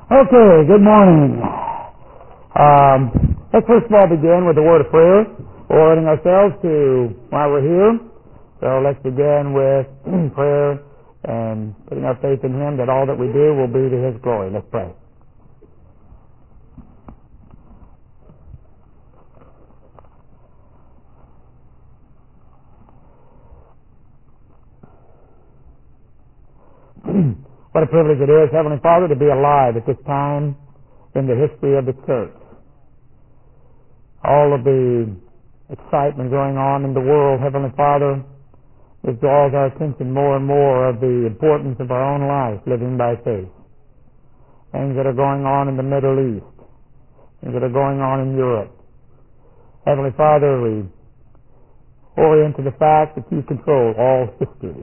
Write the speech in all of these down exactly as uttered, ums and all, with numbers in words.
Okay, good morning. Um, let's first of all begin with a word of prayer, orienting ourselves to why we're here. So let's begin with prayer and putting our faith in Him that all that we do will be to His glory. Let's pray. What a privilege it is, Heavenly Father, to be alive at this time in the history of the church. All of the excitement going on in the world, Heavenly Father, it draws our attention more and more of the importance of our own life, living by faith. Things that are going on in the Middle East, things that are going on in Europe. Heavenly Father, we orient to the fact that you control all history.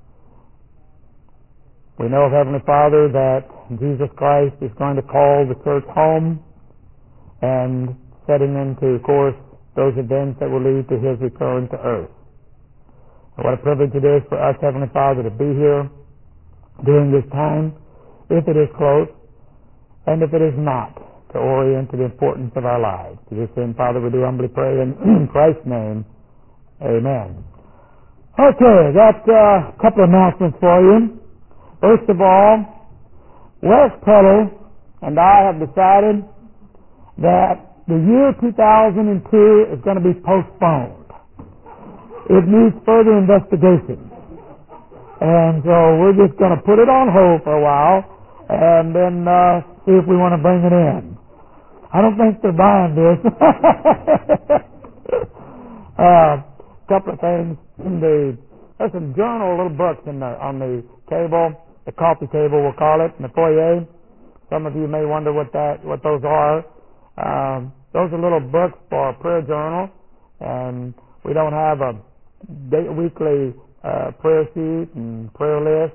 We know, Heavenly Father, that Jesus Christ is going to call the church home and setting into course those events that will lead to His return to earth. And what a privilege it is for us, Heavenly Father, to be here during this time, if it is close, and if it is not, to orient to the importance of our lives. To this end, Father, we do humbly pray in Christ's name. Amen. Okay, got uh, a couple of announcements for you. First of all, Wes Tuttle and I have decided that the year two thousand two is going to be postponed. It needs further investigation. And so we're just going to put it on hold for a while and then uh, see if we want to bring it in. I don't think they're buying this. A uh, couple of things. The, there's some journal, little books in the, on the table, the coffee table we'll call it, in the foyer. Some of you may wonder what that, what those are. Um, those are little books for a prayer journal, and we don't have a day, weekly uh, prayer sheet and prayer list.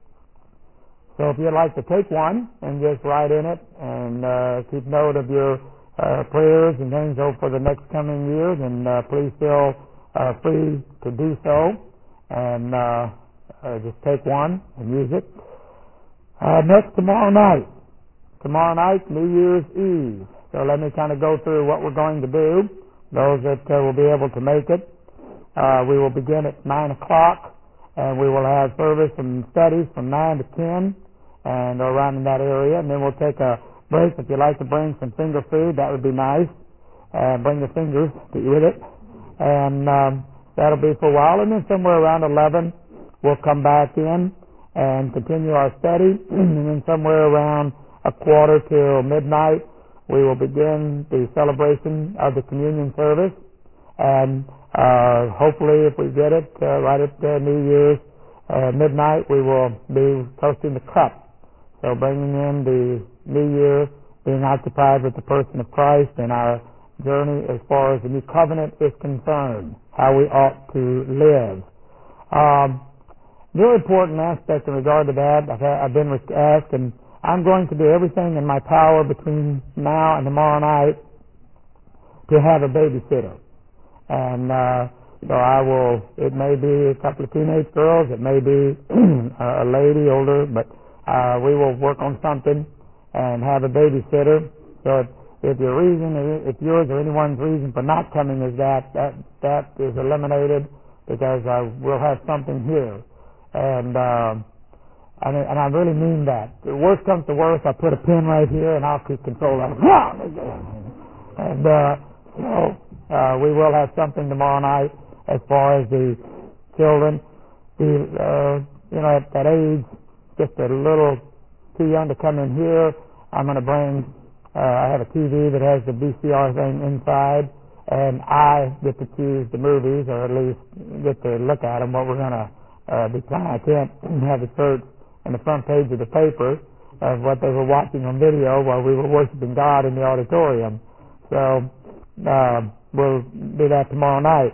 So if you'd like to take one and just write in it and uh, keep note of your uh, prayers and things for the next coming year, then uh, please feel uh, free to do so and uh, uh, just take one and use it. Uh, next, tomorrow night. Tomorrow night, New Year's Eve. So let me kind of go through what we're going to do. Those that uh, will be able to make it. Uh, we will begin at nine o'clock, and we will have service and studies from nine to ten, and around in that area. And then we'll take a break. If you'd like to bring some finger food, that would be nice. Uh, bring the fingers to eat with it. And um, that'll be for a while. And then somewhere around eleven, we'll come back in and continue our study. And then somewhere around a quarter till midnight, we will begin the celebration of the communion service. And uh, hopefully, if we get it uh, right at uh, New Year's uh, midnight, we will be toasting the cup. So bringing in the New Year, being occupied with the person of Christ and our journey as far as the new covenant is concerned, how we ought to live. Um, very important aspect in regard to that, I've, had, I've been asked, and I'm going to do everything in my power between now and tomorrow night to have a babysitter. And uh, so I will, it may be a couple of teenage girls, it may be a lady older, but uh, we will work on something and have a babysitter. So if, if your reason, if yours or anyone's reason for not coming is that, that, that is eliminated because I will have something here. And, uh, and, and I really mean that. The worst comes to worst, I put a pin right here and I'll keep control of it. And uh, so uh, we will have something tomorrow night as far as the children. The, uh, you know, at that age, just a little too young to come in here. I'm going to bring, uh, I have a T V that has the V C R thing inside, and I get to choose the movies, or at least get to look at them, what we're going to uh, be playing. I can't have the church on the front page of the paper of what they were watching on video while we were worshiping God in the auditorium. So uh, we'll do that tomorrow night.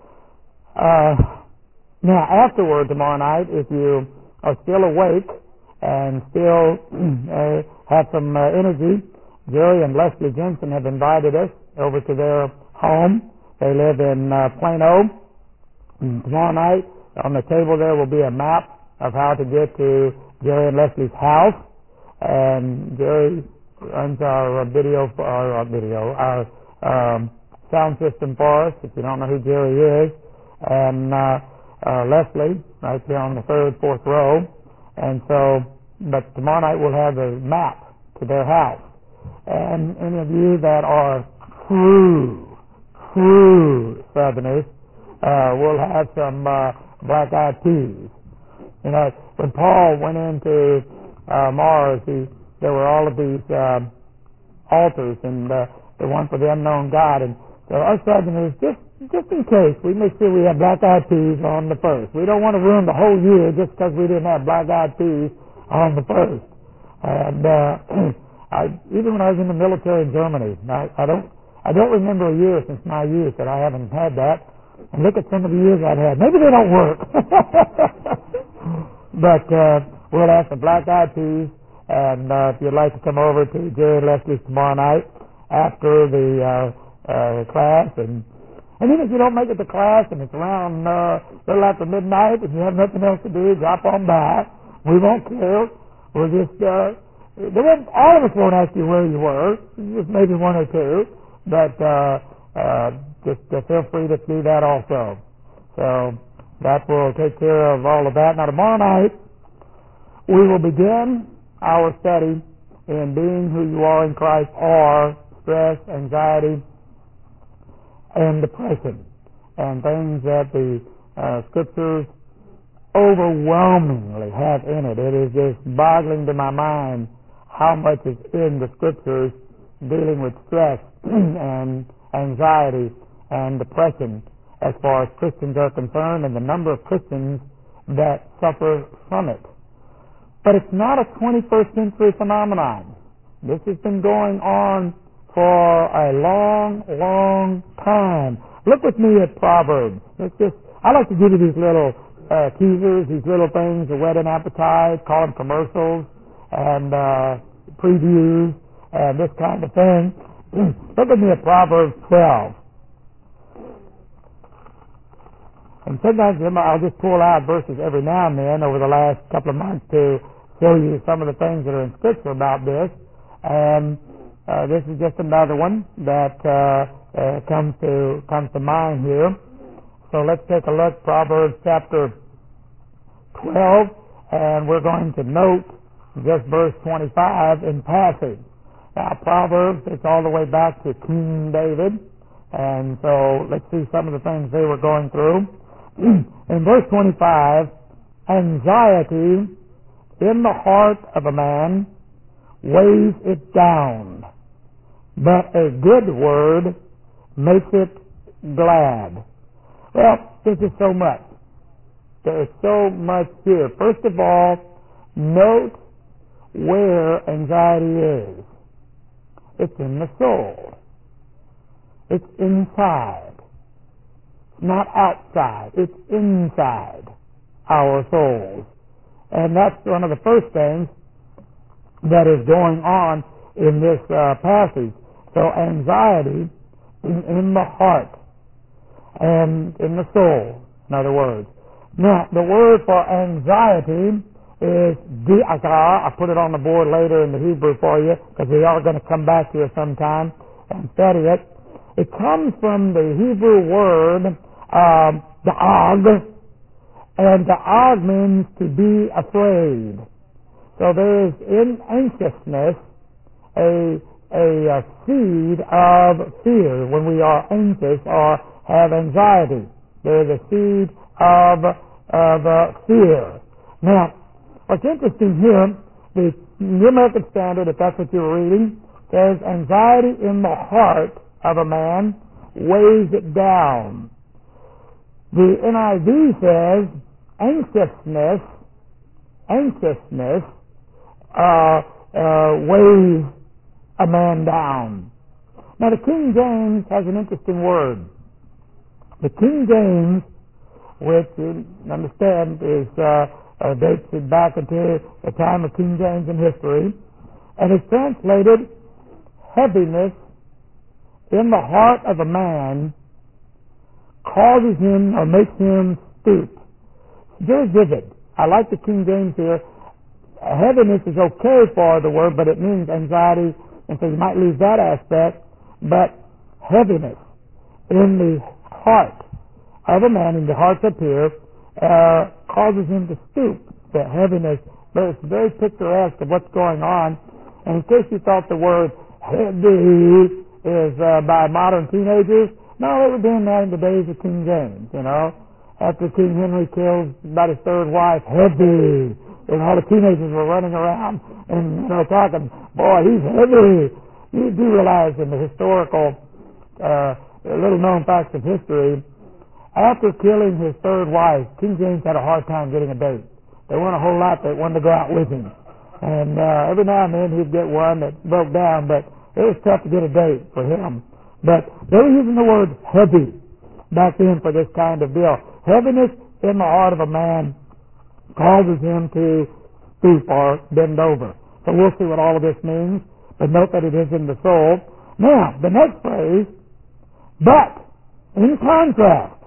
Uh, now, afterward tomorrow night, if you are still awake and still uh, have some uh, energy, Jerry and Leslie Jensen have invited us over to their home. They live in uh, Plano. And tomorrow night, on the table there will be a map of how to get to Jerry and Leslie's house. and Jerry runs our uh, video, for our uh, video, our um, sound system for us. If you don't know who Jerry is, and uh, uh, Leslie, right there on the third, fourth row, and so. But tomorrow night we'll have a map to their house, and any of you that are true, true Southerners uh, will have some uh, black-eyed peas. You know, when Paul went into uh, Mars, he, there were all of these uh, altars, and uh, the one for the unknown God. And so us Southerners, just just in case, we make sure we have black-eyed peas on the first. We don't want to ruin the whole year just because we didn't have black-eyed peas on the first. And uh, I, even when I was in the military in Germany, I, I don't I don't remember a year since my youth that I haven't had that. And look at some of the years I've had. Maybe they don't work. But uh, we'll have some black-eyed peas, and uh, if you'd like to come over to Jerry and Leslie's tomorrow night after the uh, uh, class, and and even if you don't make it to class and it's around uh, a little after midnight and you have nothing else to do, drop on by. We won't care. We'll just, uh, they won't, all of us won't ask you where you were, just maybe one or two, but uh, uh, just uh, feel free to do that also. So that will take care of all of that. Now tomorrow night, we will begin our study in being who you are in Christ, or stress, anxiety, and depression, and things that the uh, Scriptures overwhelmingly have in it. It is just boggling to my mind how much is in the Scriptures dealing with stress and anxiety and depression as far as Christians are concerned, and the number of Christians that suffer from it. But it's not a twenty-first century phenomenon. This has been going on for a long, long time. Look with me at Proverbs. It's just, I like to give you these little Uh, teasers, these little things to whet an appetite, call them commercials, and uh, previews, and this kind of thing. Look at me at Proverbs twelve. And sometimes I'll just pull out verses every now and then over the last couple of months to show you some of the things that are in Scripture about this. And uh, this is just another one that uh, uh, comes to comes to mind here. So let's take a look, Proverbs chapter twelve, and we're going to note just verse twenty-five in passing. Now, Proverbs, it's all the way back to King David, and so let's see some of the things they were going through. In verse twenty-five, anxiety in the heart of a man weighs it down, but a good word makes it glad. Well, there's just so much. There's so much here. First of all, note where anxiety is. It's in the soul. It's inside. It's not outside. It's inside our souls. And that's one of the first things that is going on in this uh, passage. So anxiety in, in the heart and in the soul, in other words. Now, the word for anxiety is di'aka. I put it on the board later in the Hebrew for you, because we are going to come back here sometime and study it. It comes from the Hebrew word um, da'ag, and da'ag means to be afraid. So there is in anxiousness a, a, a seed of fear when we are anxious or have anxiety. There is a seed of, of uh, fear. Now, what's interesting here, the New American Standard, if that's what you were reading, says anxiety in the heart of a man weighs it down. The N I V says anxiousness, anxiousness uh, uh, weighs a man down. Now, the King James has an interesting word. The King James, which you understand is uh, uh, dates it back into the time of King James in history, and is translated heaviness in the heart of a man causes him or makes him stoop. Very vivid. I like the King James here. heaviness is okay for the word, but it means anxiety, and so you might lose that aspect. But heaviness in the heart of a man, in the hearts up here, uh, causes him to stoop. The heaviness, but it's very picturesque of what's going on. And in case you thought the word heavy is uh, by modern teenagers, no, they were doing that in the days of King James, you know. After King Henry killed about his third wife, heavy, and all the teenagers were running around and, you know, talking, boy, he's heavy. You do realize in the historical, uh, little-known facts of history, after killing his third wife, King James had a hard time getting a date. There weren't a whole lot that wanted to go out with him. And uh, every now and then he'd get one that broke down, but it was tough to get a date for him. But they were using the word heavy back then for this kind of deal. Heaviness in the heart of a man causes him to stoop or bend over. So we'll see what all of this means, but note that it is in the soul. Now, the next phrase, but in contrast,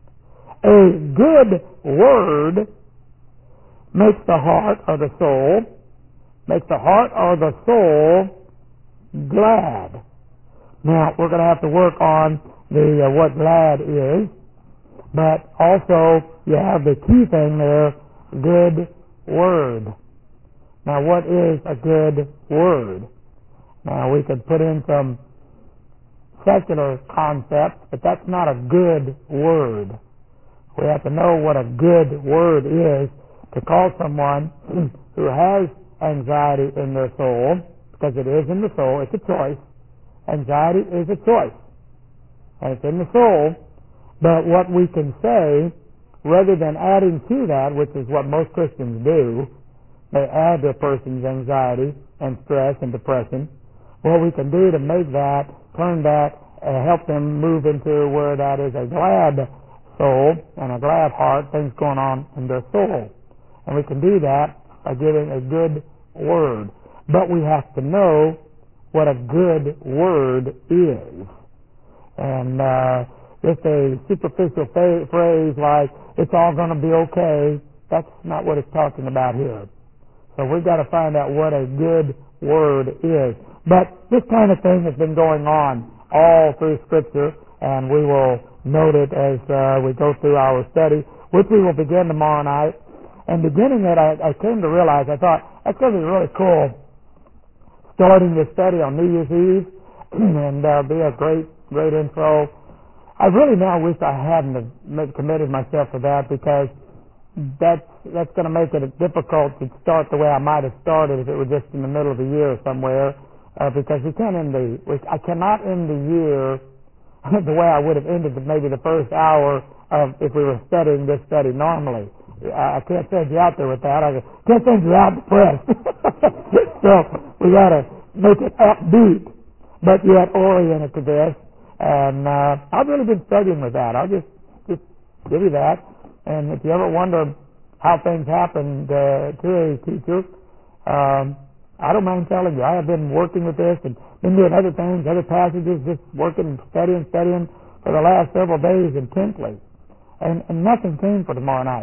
a good word makes the heart or the soul, makes the heart or the soul glad. Now, we're going to have to work on the uh, what glad is, but also you have the key thing there, good word. Now, what is a good word? Now, we could put in some secular concepts, but that's not a good word. We have to know what a good word is to call someone who has anxiety in their soul, because it is in the soul, it's a choice. Anxiety is a choice, and it's in the soul, but what we can say, rather than adding to that, which is what most Christians do, they add to a person's anxiety and stress and depression, what we can do to make that, turn that, uh, help them move into where that is a glad soul and a glad heart, things going on in their soul. And we can do that by giving a good word. But we have to know what a good word is. And uh, just a superficial fa- phrase like, it's all going to be okay, that's not what it's talking about here. So we've got to find out what a good word is. But this kind of thing has been going on all through Scripture, and we will note it as uh, we go through our study, which we will begin tomorrow night. And beginning it, I, I came to realize, I thought, that's going to be really cool, starting this study on New Year's Eve, and uh, be a great, great intro. I really now wish I hadn't have committed myself to that, because that's, that's going to make it difficult to start the way I might have started if it were just in the middle of the year somewhere, uh, because we can't end the, I cannot end the year the way I would have ended maybe the first hour of if we were studying this study normally. I can't send you out there with that. I can't send you out depressed. So we got to make it upbeat, but yet oriented to this. And uh, I've really been studying with that. I'll just just give you that. And if you ever wonder how things happened uh, to a teacher, um, I don't mind telling you. I have been working with this and been doing other things, other passages, just working, studying, studying for the last several days intently. And, and nothing came for tomorrow night.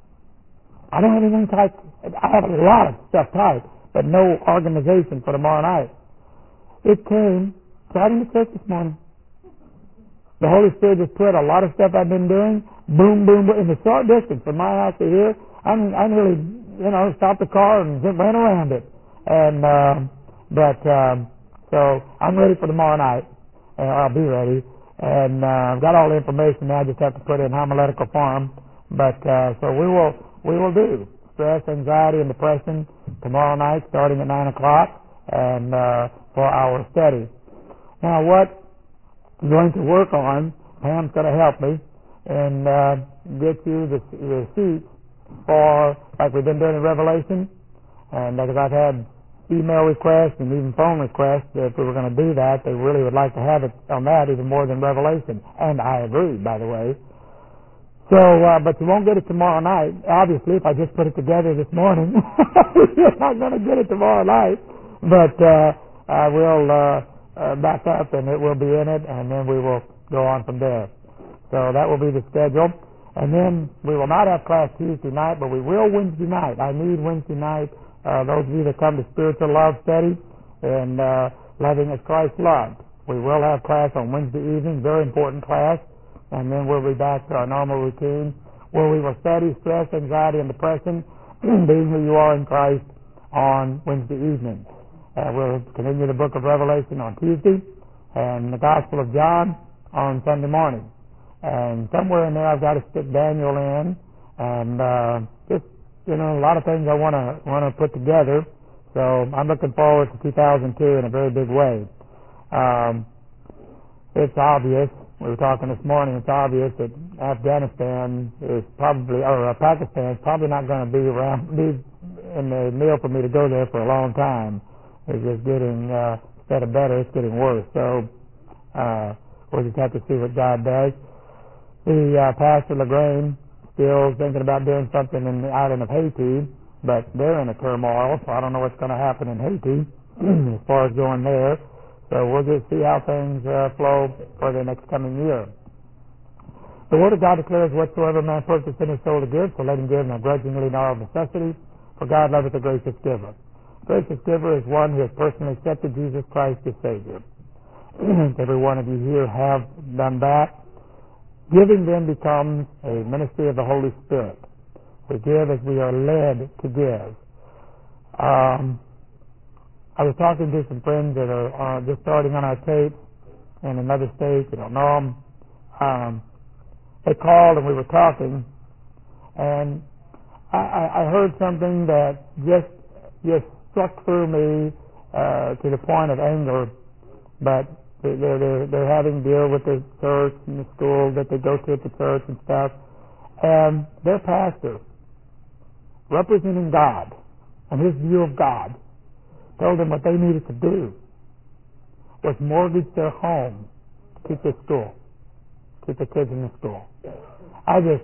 I don't have anything typed. I have a lot of stuff typed, but no organization for tomorrow night. It came right in the church this morning. The Holy Spirit just put a lot of stuff I've been doing, boom, boom, boom, in the short distance from my house to here. I mean, I nearly, you know, stopped the car and just ran around it. And, uh, but, um, so I'm ready for tomorrow night. Uh, I'll be ready. And, uh, I've got all the information now. I just have to put it in homiletical form. But, uh, so we will, we will do stress, anxiety, and depression tomorrow night starting at nine o'clock and, uh, for our study. Now, what I'm going to work on, Pam's going to help me, and uh, get you the, the sheets for, like we've been doing in Revelation, and because I've had email requests and even phone requests that if we were going to do that, they really would like to have it on that even more than Revelation, and I agree, by the way. So, uh, but you won't get it tomorrow night. Obviously, if I just put it together this morning, you're not going to get it tomorrow night, but uh, I will uh, uh, back up and it will be in it, and then we will go on from there. So that will be the schedule. And then we will not have class Tuesday night, but we will Wednesday night. I need Wednesday night uh, those of you that come to Spiritual Love Study and uh, Loving as Christ Loved. We will have class on Wednesday evening, very important class, and then we'll be back to our normal routine where we will study stress, anxiety, and depression, being who you are in Christ, on Wednesday evening. Uh, we'll continue the book of Revelation on Tuesday and the Gospel of John on Sunday morning. And somewhere in there I've got to stick Daniel in, and uh, just, you know, a lot of things I want to want to put together. So I'm looking forward to two thousand two in a very big way. Um, it's obvious, we were talking this morning, it's obvious that Afghanistan is probably, or uh, Pakistan is probably not going to be around, be in the meal for me to go there for a long time. It's just getting, uh, instead of better, it's getting worse. So uh, we'll just have to see what God does. The uh, Pastor LaGrange still thinking about doing something in the island of Haiti, but they're in a turmoil, so I don't know what's going to happen in Haiti as far as going there. So we'll just see how things uh, flow for the next coming year. The Word of God declares, whatsoever man purposes in his soul to give, so let him give, not grudgingly nor of necessity, for God loveth a gracious giver. Gracious giver is one who has personally accepted Jesus Christ as Savior. Every one of you here have done that. Giving then becomes a ministry of the Holy Spirit. We give as we are led to give. Um, I was talking to some friends that are uh, just starting on our tape in another state. You don't know them. Um, they called and we were talking, and I, I heard something that just just struck through me uh, to the point of anger. But they're they're they're having to deal with the church and the school that they go to at the church and stuff, and their pastor, representing God and his view of God, told them what they needed to do was mortgage their home to keep their school, keep the kids in the school. I just,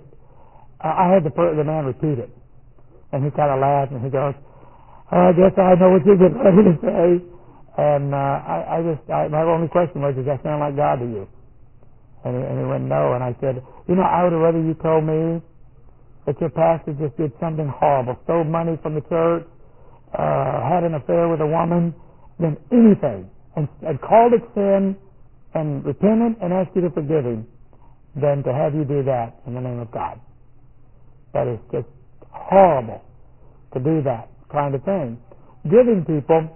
I had the, the man repeat it, and he kind of laughed and he goes, I guess I know what you're getting ready to say. And uh, I, I just, I, my only question was, does that sound like God to you? And he, and he went, no. And I said, you know, I would have rather you told me that your pastor just did something horrible, stole money from the church, uh, had an affair with a woman, than anything, and, and called it sin, and repented and asked you to forgive him, than to have you do that in the name of God. That is just horrible to do that kind of thing. Giving people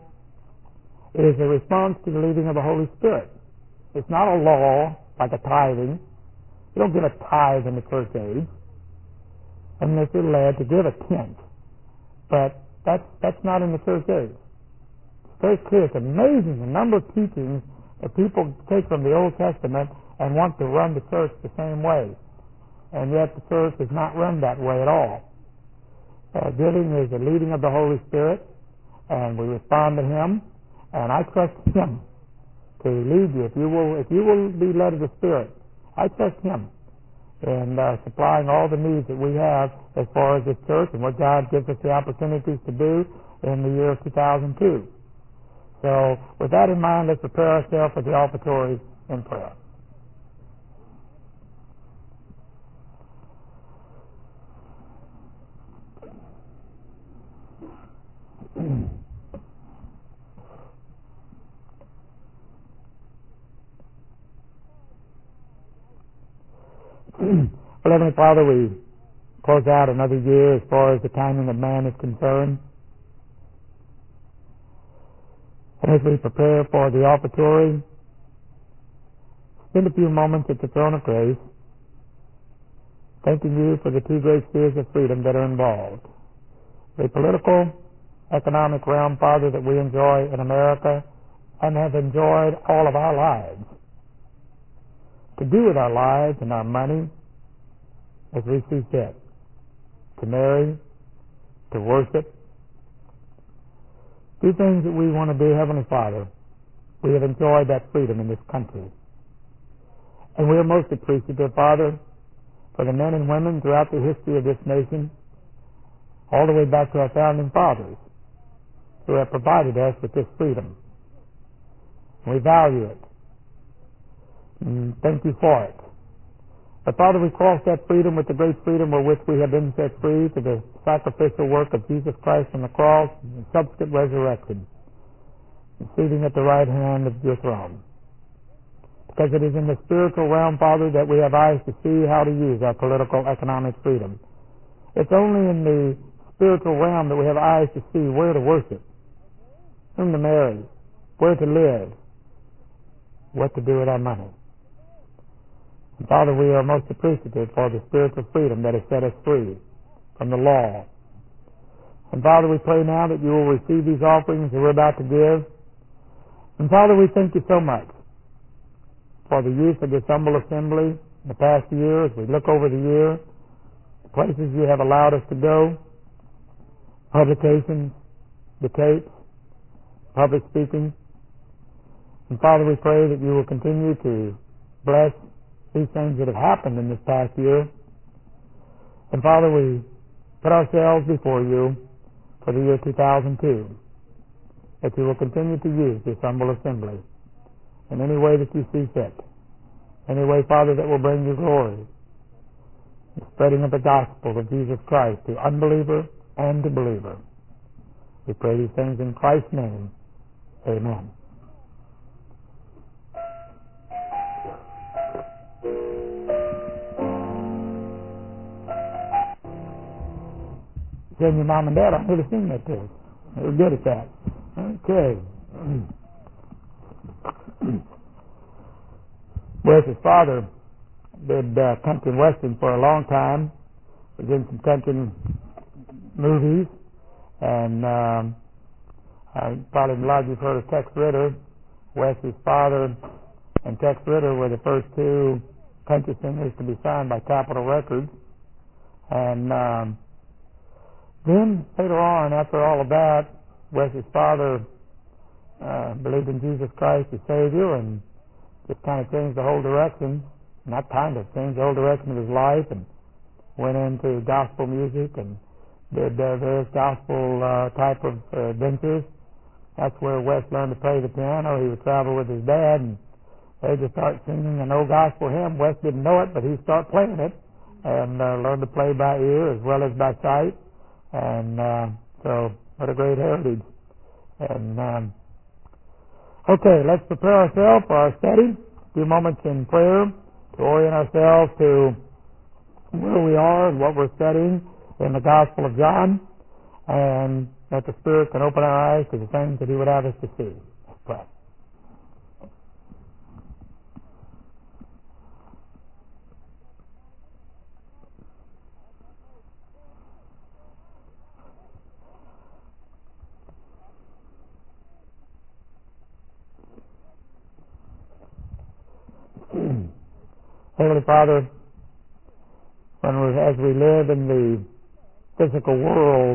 is a response to the leading of the Holy Spirit. It's not a law like a tithing. You don't give a tithe in the church age unless you're led to give a tenth. But that's that's not in the church age. It's very clear. It's amazing the number of teachings that people take from the Old Testament and want to run the church the same way. And yet the church is not run that way at all. Uh, giving is the leading of the Holy Spirit, and we respond to Him. And I trust Him to lead you. If you will, if you will be led of the Spirit, I trust Him in uh, supplying all the needs that we have as far as this church and what God gives us the opportunities to do in the year of two thousand two. So, with that in mind, let's prepare ourselves for the offertory in prayer. Well, Heavenly Father, we close out another year as far as the timing of man is concerned. And as we prepare for the offertory, spend a few moments at the throne of grace, thanking you for the two great spheres of freedom that are involved. The political, economic realm, Father, that we enjoy in America and have enjoyed all of our lives. To do with our lives and our money as we see fit. To marry, to worship, do things that we want to do, Heavenly Father. We have enjoyed that freedom in this country. And we are most appreciative, Father, for the men and women throughout the history of this nation, all the way back to our founding fathers, who have provided us with this freedom. We value it. And thank you for it. But Father, we cross that freedom with the great freedom wherewith we have been set free to the sacrificial work of Jesus Christ on the cross and subsequent resurrection, and seating at the right hand of your throne. Because it is in the spiritual realm, Father, that we have eyes to see how to use our political, economic freedom. It's only in the spiritual realm that we have eyes to see where to worship, whom to marry, where to live, what to do with our money. And Father, we are most appreciative for the spiritual freedom that has set us free from the law. And Father, we pray now that you will receive these offerings that we're about to give. And Father, we thank you so much for the use of this humble assembly in the past year. As we look over the year, the places you have allowed us to go, publications, the tapes, public speaking. And Father, we pray that you will continue to bless these things that have happened in this past year. And Father, we put ourselves before you for the year two thousand two, that you will continue to use this humble assembly in any way that you see fit. Any way, Father, that will bring you glory. The spreading of the gospel of Jesus Christ to unbeliever and to believer. We pray these things in Christ's name. Amen. Send your mom and dad, I'm going to sing that too. They're good at that. Okay. Wes's father did uh, country and western for a long time. Was in some country movies, and um, I probably a lot of you've heard of Tex Ritter. Wes's father and Tex Ritter were the first two country singers to be signed by Capitol Records, and um, then later on, after all of that, Wes's father uh, believed in Jesus Christ as Savior, and just kind of changed the whole direction, not kind of, changed the whole direction of his life, and went into gospel music and did uh, various gospel uh, type of uh, adventures. That's where Wes learned to play the piano. He would travel with his dad, and they just start singing an old gospel hymn. Wes didn't know it, but he'd start playing it, and uh, learned to play by ear as well as by sight. And uh, so, what a great heritage. And um, okay, let's prepare ourselves for our study. A few moments in prayer to orient ourselves to where we are and what we're studying in the Gospel of John, and that the Spirit can open our eyes to the things that He would have us to see. Let's pray. Heavenly Father, when we, as we live in the physical world,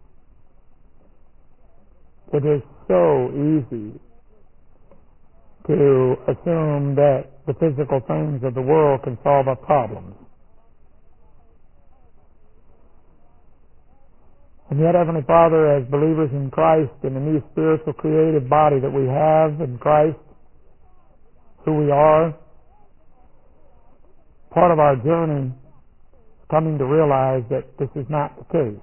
it is so easy to assume that the physical things of the world can solve our problems. And yet, Heavenly Father, as believers in Christ, in the new spiritual creative body that we have in Christ, who we are, part of our journey is coming to realize that this is not the case.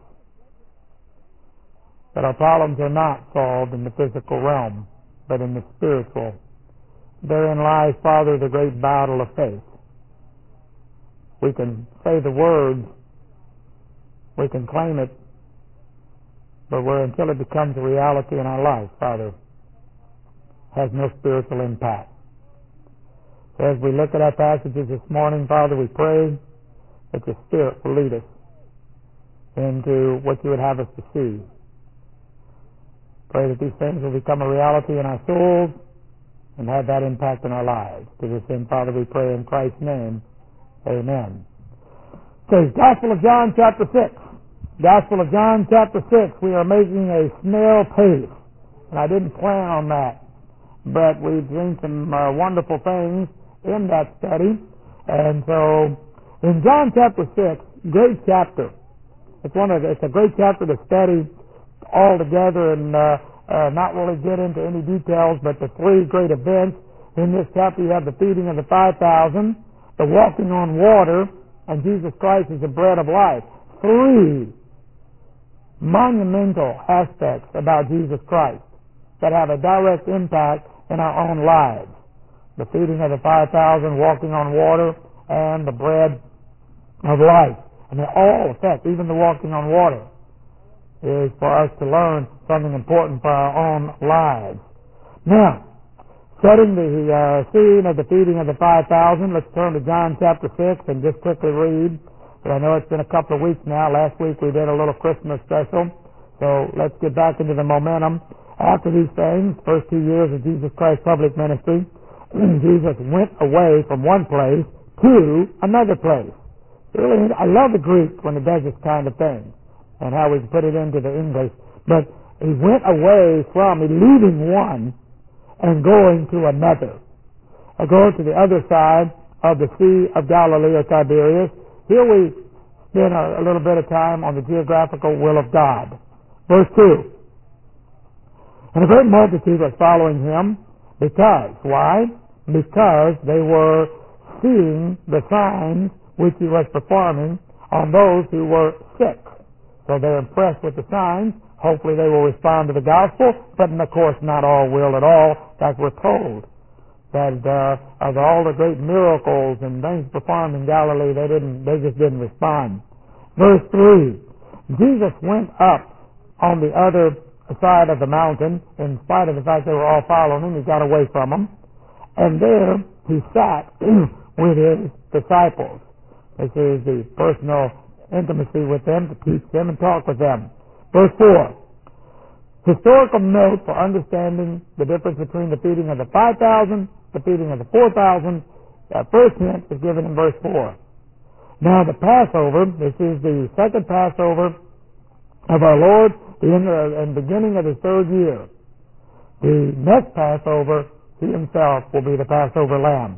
That our problems are not solved in the physical realm, but in the spiritual. Therein lies, Father, the great battle of faith. We can say the words, we can claim it, but where until it becomes a reality in our life, Father, has no spiritual impact. So as we look at our passages this morning, Father, we pray that your Spirit will lead us into what you would have us to see. Pray that these things will become a reality in our souls and have that impact in our lives. To this end, Father, we pray in Christ's name. Amen. Okay, Gospel of John, chapter six. Gospel of John, chapter six. We are making a snail pace, and I didn't plan on that, but we've seen some uh, wonderful things in that study. And so, in John chapter six, great chapter. It's one of the, it's a great chapter to study all together and uh, uh, not really get into any details, but the three great events in this chapter. You have the feeding of the five thousand, the walking on water, and Jesus Christ is the bread of life. Three monumental aspects about Jesus Christ that have a direct impact in our own lives. The feeding of the five thousand, walking on water, and the bread of life. And they all affect, even the walking on water is for us to learn something important for our own lives. Now, setting the uh, scene of the feeding of the five thousand, let's turn to John chapter six and just quickly read. But I know it's been a couple of weeks now. Last week we did a little Christmas special. So let's get back into the momentum. After these things, first two years of Jesus Christ's public ministry, Jesus went away from one place to another place. Really, I love the Greek when it does this kind of thing and how we put it into the English. But he went away from, leaving one and going to another. I go to the other side of the Sea of Galilee or Tiberias. Here we spend a, a little bit of time on the geographical will of God. Verse two. And a great multitude was following him because, why? Because they were seeing the signs which he was performing on those who were sick. So they're impressed with the signs. Hopefully they will respond to the gospel, but of course not all will at all, as we're told. That uh, of all the great miracles and things performed in Galilee, they didn't. They just didn't respond. Verse three: Jesus went up on the other side of the mountain, in spite of the fact they were all following him. He got away from them, and there he sat with his disciples. This is the personal intimacy with them, to teach them and talk with them. Verse four. Historical note for understanding the difference between the feeding of the five thousand, the feeding of the four thousand. Uh, first hint is given in verse four. Now the Passover, this is the second Passover of our Lord, the end uh, and beginning of the third year. The next Passover, he himself will be the Passover lamb.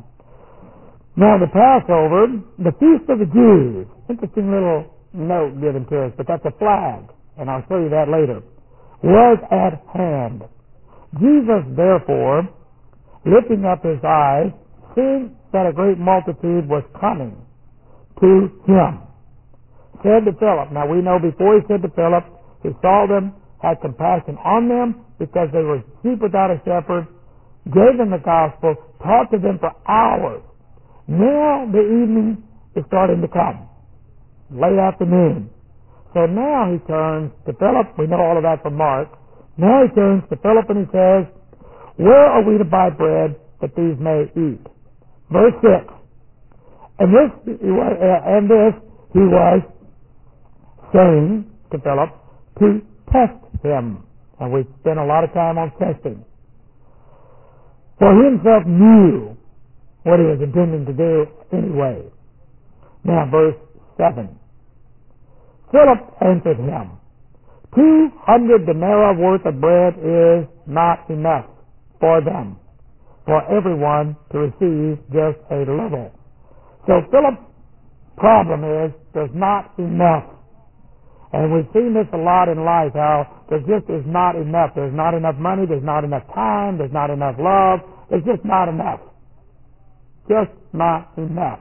Now the Passover, the Feast of the Jews, interesting little note given to us, but that's a flag, and I'll show you that later, was at hand. Jesus, therefore, lifting up his eyes, seeing that a great multitude was coming to him, said to Philip. Now we know before he said to Philip, he saw them, had compassion on them because they were sheep without a shepherd, gave them the gospel, taught to them for hours. Now the evening is starting to come, late afternoon. So now he turns to Philip. We know all of that from Mark. Now he turns to Philip and he says, where are we to buy bread that these may eat? Verse six. And this, and this he was saying to Philip to test him. And we spent a lot of time on testing. For he himself knew what he was intending to do anyway. Now verse seven. Philip answered him, two hundred denarii worth of bread is not enough for them, for everyone to receive just a little. So Philip's problem is there's not enough. And we've seen this a lot in life, how there just is not enough. There's not enough money, there's not enough time, there's not enough love, there's just not enough. Just not enough.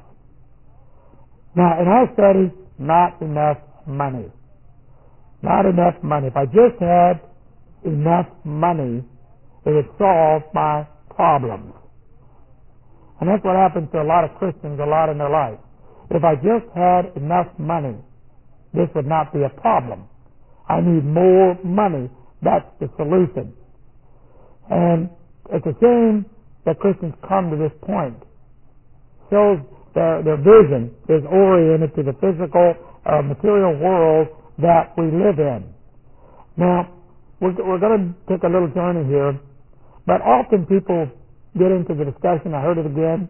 Now, in our study, not enough money. Not enough money. If I just had enough money, it would solve my problems. And that's what happens to a lot of Christians a lot in their life. If I just had enough money, this would not be a problem. I need more money. That's the solution. And it's a shame that Christians come to this point. Shows their, their vision is oriented to the physical, uh, material world that we live in. Now, we're, we're going to take a little journey here, but often people get into the discussion, I heard it again,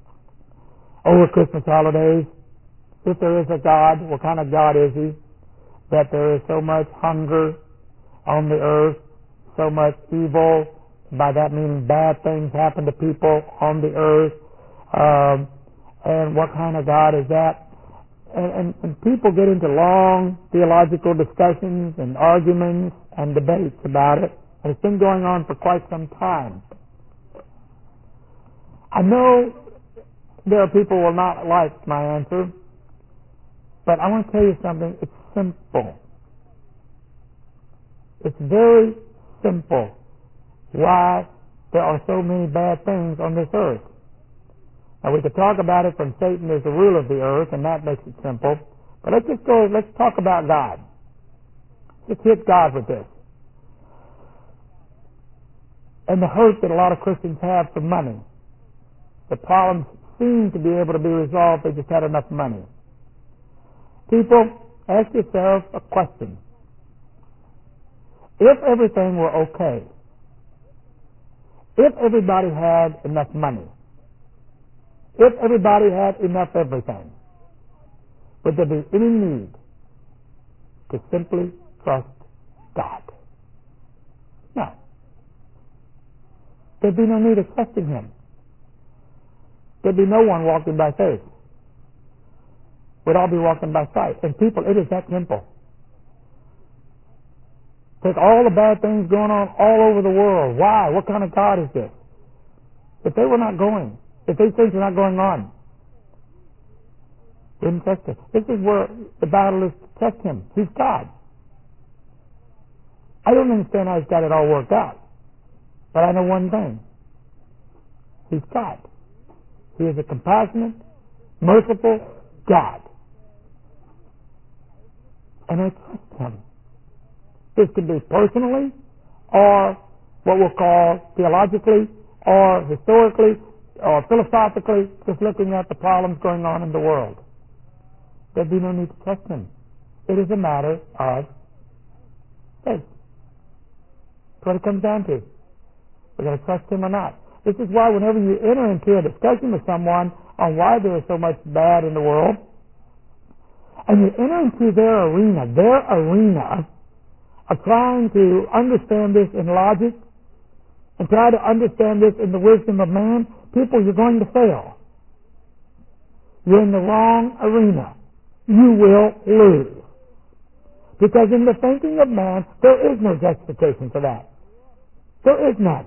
over Christmas holidays. If there is a God, what kind of God is he? That there is so much hunger on the earth, so much evil, by that meaning bad things happen to people on the earth. Um, and what kind of God is that? And, and, and people get into long theological discussions and arguments and debates about it. And it's been going on for quite some time. I know There are people who will not like my answer, but I want to tell you something. It's simple. It's very simple why there are so many bad things on this earth. Now we could talk about it from Satan as the ruler of the earth, and that makes it simple. But let's just go, let's talk about God. Let's hit God with this. And the hurt that a lot of Christians have for money. The problems seem to be able to be resolved, they just had enough money. People, ask yourself a question. If everything were okay, if everybody had enough money, if everybody had enough everything, would there be any need to simply trust God? No. There'd be no need of trusting Him. There'd be no one walking by faith. We'd all be walking by sight. And people, it is that simple. Take all the bad things going on all over the world. Why? What kind of God is this? If they were not going, if these things were not going on, we didn't test Him. This is where the battle is to test Him. He's God. I don't understand how He's got it all worked out. But I know one thing. He's God. He is a compassionate, merciful God. And I trust Him. This can be personally, or what we'll call theologically, or historically, or philosophically, just looking at the problems going on in the world. There'd be no need to trust Him. It is a matter of faith. That's what it comes down to. We're going to trust Him or not. This is why whenever you enter into a discussion with someone on why there is so much bad in the world, and you enter into their arena, their arena of trying to understand this in logic and try to understand this in the wisdom of man, people, you're going to fail. You're in the wrong arena. You will lose. Because in the thinking of man, there is no justification for that. There is none.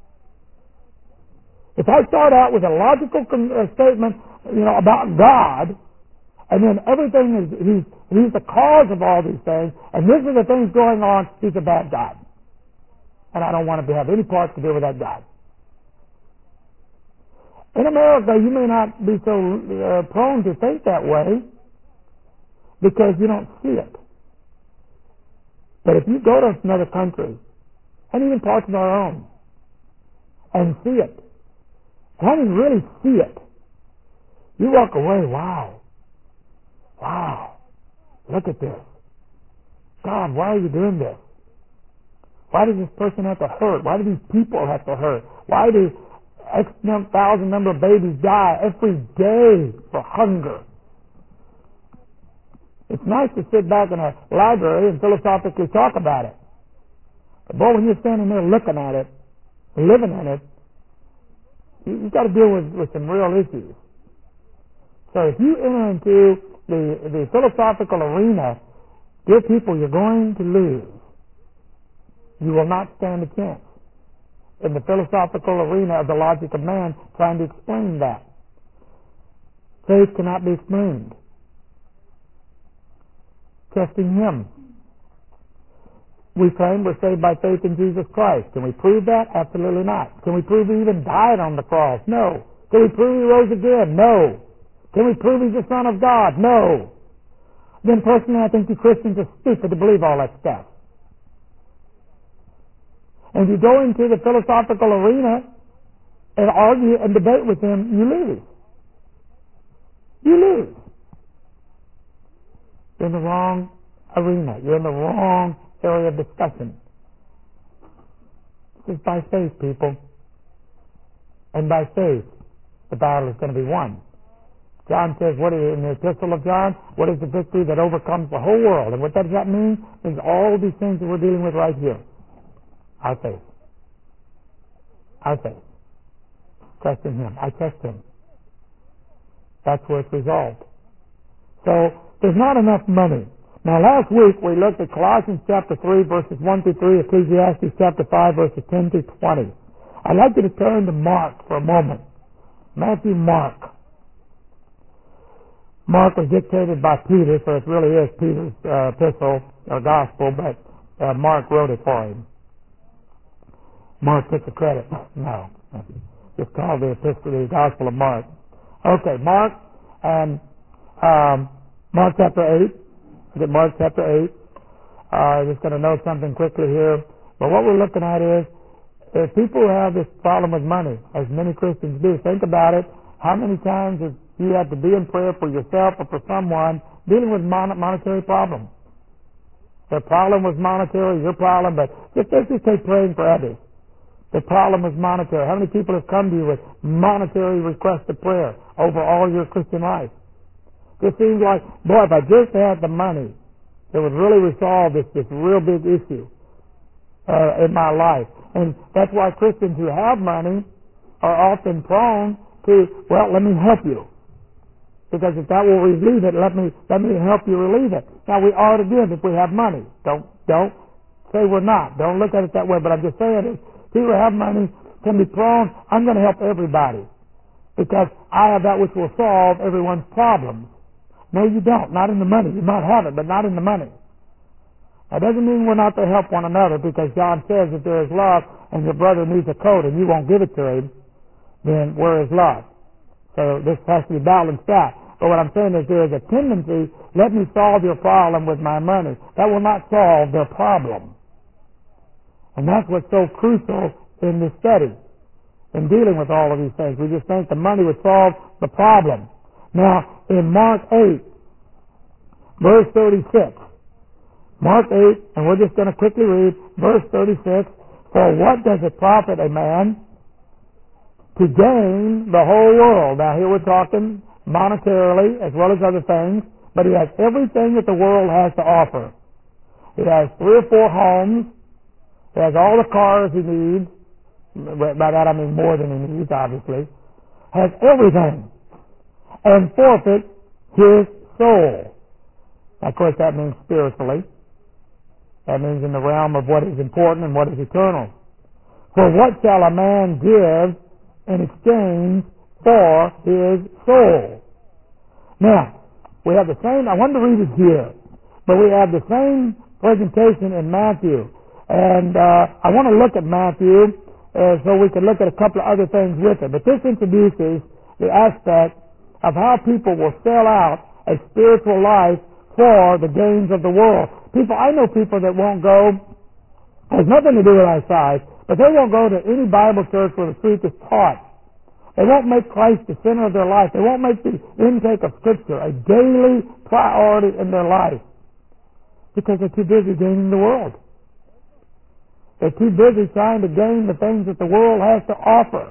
If I start out with a logical uh, statement, you know, about God, and then everything is, he's, he's the cause of all these things, and these are the things going on, he's a bad God. And I don't want to have any part to do with that God. In America, you may not be so uh, prone to think that way because you don't see it. But if you go to another country, and even parts of our own, and see it, and I mean really see it, you walk away, wow. Wow, look at this. God, why are you doing this? Why does this person have to hurt? Why do these people have to hurt? Why do X thousand number of babies die every day for hunger? It's nice to sit back in a library and philosophically talk about it. But boy, when you're standing there looking at it, living in it, you, you've got to deal with, with some real issues. So if you enter into the, the philosophical arena, dear people, you're going to lose. You will not stand a chance in the philosophical arena of the logic of man trying to explain that. Faith cannot be explained. Trusting Him. We claim we're saved by faith in Jesus Christ. Can we prove that? Absolutely not. Can we prove He even died on the cross? No. Can we prove He rose again? No. Can we prove He's the Son of God? No. Then personally, I think you Christians are stupid to believe all that stuff. And if you go into the philosophical arena and argue and debate with Him, you lose. You lose. You're in the wrong arena. You're in the wrong area of discussion. This is by faith, people. And by faith, the battle is going to be won. John says, what is in the epistle of John? What is the victory that overcomes the whole world? And what does that mean? It means all these things that we're dealing with right here. Our faith. Our faith. Trust in Him. I trust Him. That's where it's resolved. So, there's not enough money. Now, last week we looked at Colossians chapter three, verses one through three, Ecclesiastes chapter five, verses ten through twenty. I'd like you to turn to Mark for a moment. Matthew, Mark. Mark was dictated by Peter, so it really is Peter's uh, epistle or gospel, but uh, Mark wrote it for him. Mark took the credit. No. Just called the epistle, the gospel of Mark. Okay, Mark and um, Mark chapter eight. Look at Mark chapter eight. Uh, just going to note something quickly here. But what we're looking at is, if people have this problem with money, as many Christians do, think about it. How many times have you had to be in prayer for yourself or for someone dealing with mon- monetary problems? Their problem was monetary, your problem, but just let's just take praying for others. The problem was monetary. How many people have come to you with monetary requests of prayer over all your Christian life? It seems like, boy, if I just had the money, it would really resolve this, this real big issue uh, in my life. And that's why Christians who have money are often prone to, well, let me help you. Because if that will relieve it, let me let me help you relieve it. Now, we are to give if we have money. Don't don't say we're not. Don't look at it that way. But I'm just saying, if people who have money can be prone, I'm going to help everybody. Because I have that which will solve everyone's problems. No, you don't. Not in the money. You might have it, but not in the money. That doesn't mean we're not to help one another, because John says if there is love and your brother needs a coat and you won't give it to him, then where is love? So this has to be balanced out. But what I'm saying is there is a tendency, let me solve your problem with my money. That will not solve their problem. And that's what's so crucial in this study, in dealing with all of these things. We just think the money would solve the problem. Now, in Mark eight, verse thirty-six, Mark eight, and we're just going to quickly read verse thirty-six, for what does it profit a man to gain the whole world? Now here we're talking monetarily as well as other things, but he has everything that the world has to offer. He has three or four homes. He has all the cars he needs. By that I mean more than he needs, obviously. Has everything. And forfeit his soul. Now, of course, that means spiritually. That means in the realm of what is important and what is eternal. For what shall a man give in exchange for his soul? Now, we have the same, I wanted to read it here, but we have the same presentation in Matthew. And uh, I want to look at Matthew uh, so we can look at a couple of other things with it. But this introduces the aspect of how people will sell out a spiritual life for the gains of the world. People, I know people that won't go, has nothing to do with our size, but they won't go to any Bible church where the truth is taught. They won't make Christ the center of their life. They won't make the intake of Scripture a daily priority in their life because they're too busy gaining the world. They're too busy trying to gain the things that the world has to offer.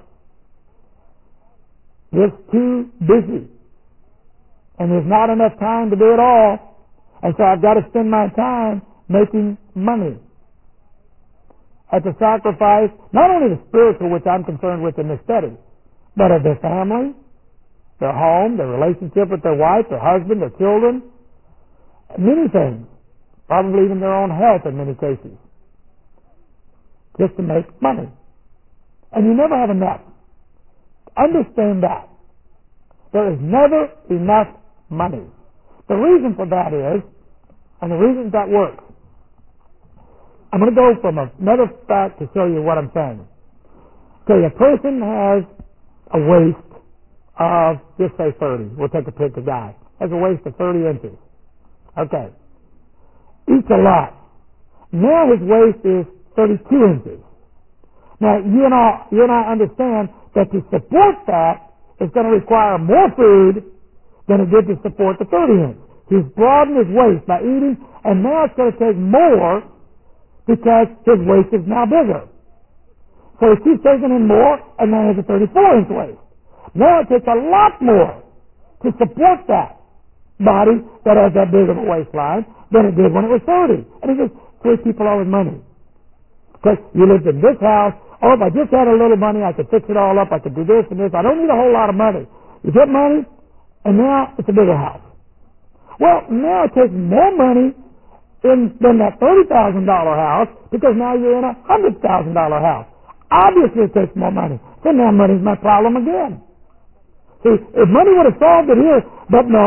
Just too busy. And there's not enough time to do it all. And so I've got to spend my time making money. At the sacrifice, not only the spiritual, which I'm concerned with in this study, but of their family, their home, their relationship with their wife, their husband, their children, many things, probably even their own health in many cases, just to make money. And you never have enough. Understand that. There is never enough money. The reason for that is, and the reason that works, I'm going to go from another fact to show you what I'm saying. Okay, a person has a waist of, just say thirty. We'll take a pick, a guy. Has a waist of thirty inches. Okay. Eats a lot. Now his waist is thirty-two inches. Now, you and I, you and I understand that to support that is going to require more food than it did to support the thirty inch. He's broadened his waist by eating, and now it's going to take more because his waist is now bigger. So he keeps taking in more, and now he has a thirty-four inch waist. Now it takes a lot more to support that body that has that big of a waistline than it did when it was thirty. And he says, three people are with money. Because you lived in this house, oh, if I just had a little money, I could fix it all up, I could do this and this. I don't need a whole lot of money. You get money, and now it's a bigger house. Well, now it takes more money in, than that thirty thousand dollars house, because now you're in a one hundred thousand dollars house. Obviously it takes more money. So now money's my problem again. See, if money would have solved it here, but no,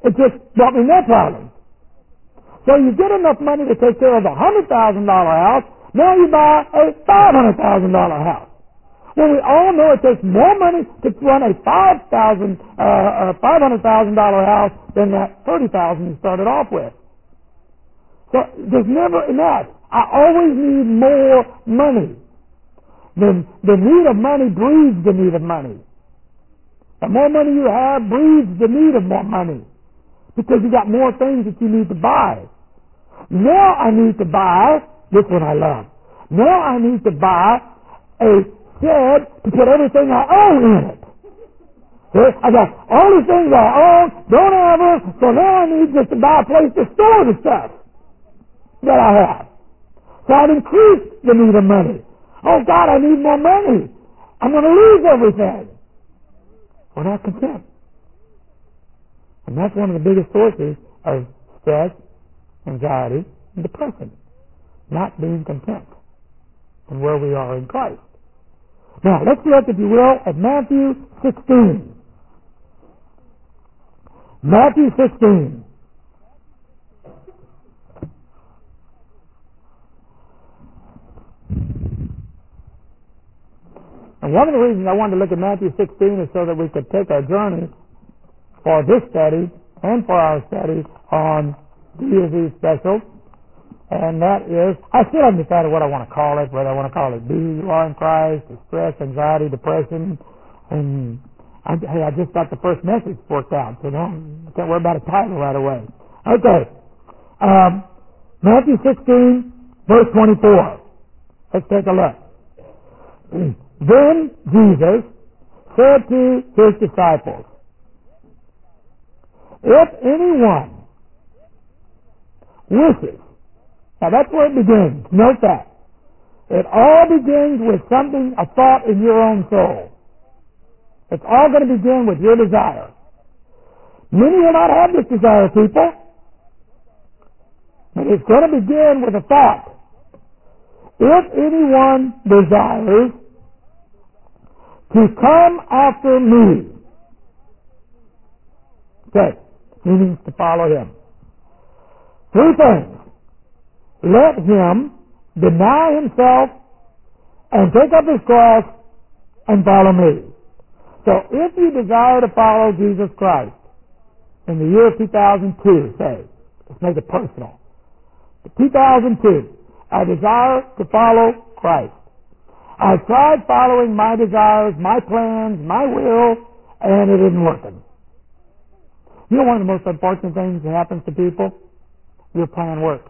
It just brought me more problems. So you get enough money to take care of a one hundred thousand dollars house, now you buy a five hundred thousand dollars house. Well, we all know it takes more money to run a five thousand uh, uh, five hundred thousand dollars house than that thirty thousand dollars you started off with. So there's never enough. I always need more money. The, the need of money breeds the need of money. The more money you have breeds the need of more money, because you got more things that you need to buy. Now I need to buy, this one I love, now I need to buy a shed to put everything I own in it. See? I got all the things I own, don't have them, so now I need just to buy a place to store the stuff that I have. So I've increased the need of money. Oh God, I need more money. I'm going to lose everything. We're not content. And that's one of the biggest sources of stress, anxiety, and depression. Not being content in where we are in Christ. Now, let's look, if you will, at Matthew sixteen. Matthew sixteen. And one of the reasons I wanted to look at Matthew sixteen is so that we could take our journey for this study and for our study on D of E special. And that is, I still haven't decided what I want to call it, whether I want to call it B, you are in Christ, stress, anxiety, depression. And I, hey, I just got the first message worked out, so don't, can't worry about a title right away. Okay. Um, Matthew sixteen, verse twenty-four. Let's take a look. Then Jesus said to his disciples, if anyone wishes, now that's where it begins. Note that. It all begins with something, a thought in your own soul. It's all going to begin with your desire. Many will not have this desire, people. But it's going to begin with a thought. If anyone desires to come after me, okay, meaning to follow him. Three things. Let him deny himself and take up his cross and follow me. So if you desire to follow Jesus Christ in the year two thousand two, say, let's make it personal. two thousand two, I desire to follow Christ. I tried following my desires, my plans, my will, and it isn't working. You know one of the most unfortunate things that happens to people? Your plan works.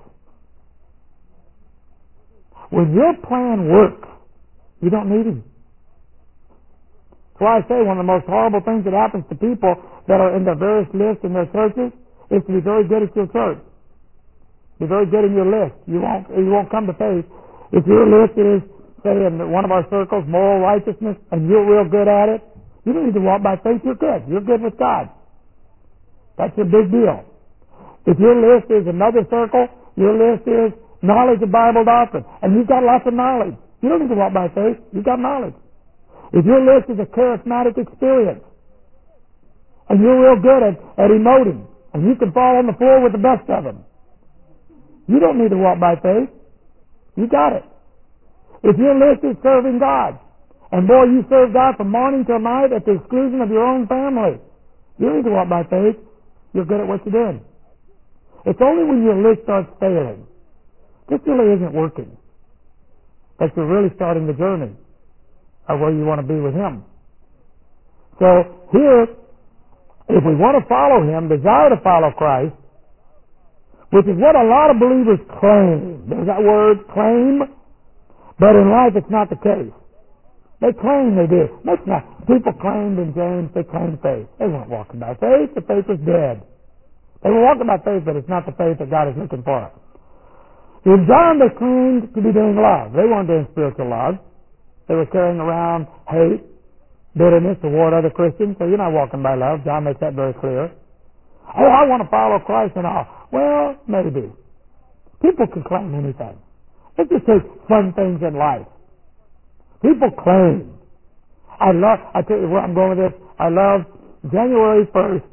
When your plan works, you don't need him. That's why I say one of the most horrible things that happens to people that are in their various lists in their churches is to be very good at your church. Be very good in your list. You won't, you won't come to faith. If your list is, say, in one of our circles, moral righteousness, and you're real good at it, you don't need to walk by faith. You're good. You're good with God. That's a big deal. If your list is another circle, your list is knowledge of Bible doctrine, and you've got lots of knowledge, you don't need to walk by faith. You've got knowledge. If your list is a charismatic experience, and you're real good at, at emoting, and you can fall on the floor with the best of them, you don't need to walk by faith. You got it. If your list is serving God, and boy, you serve God from morning till night at the exclusion of your own family, you don't need to walk by faith. You're good at what you're doing. It's only when your list starts failing, this really isn't working, that you're really starting the journey of where you want to be with Him. So here, if we want to follow Him, desire to follow Christ, which is what a lot of believers claim. There's that word, claim. But in life, it's not the case. They claim they do. That's not. People claimed in James, they claimed faith. They weren't walking by faith. The faith was dead. They were walking by faith, but it's not the faith that God is looking for. In John, they claimed to be doing love. They weren't doing spiritual love. They were carrying around hate, bitterness toward other Christians. So you're not walking by love. John makes that very clear. Oh, I want to follow Christ and all. Well, maybe. People can claim anything. Let's just take fun things in life. People claim. I love, I tell you where I'm going with this. I love January first,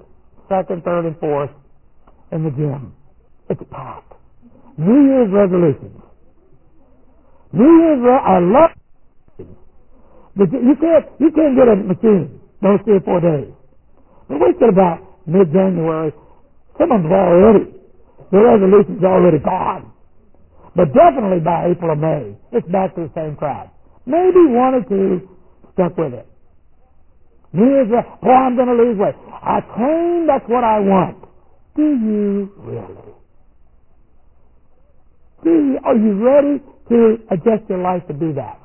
second, third, and fourth in the gym. It's packed. New Year's resolutions. New Year's, re- I love it. But you can't, you can't get a machine those three or four days. But wait till about mid-January. Some of them are already, the resolution's already gone. But definitely by April or May, it's back to the same crowd. Maybe one or two stuck with it. New Year's, re- oh, I'm going to lose weight. I claim that's what I want. Do you really? Do you, are you ready to adjust your life to do that?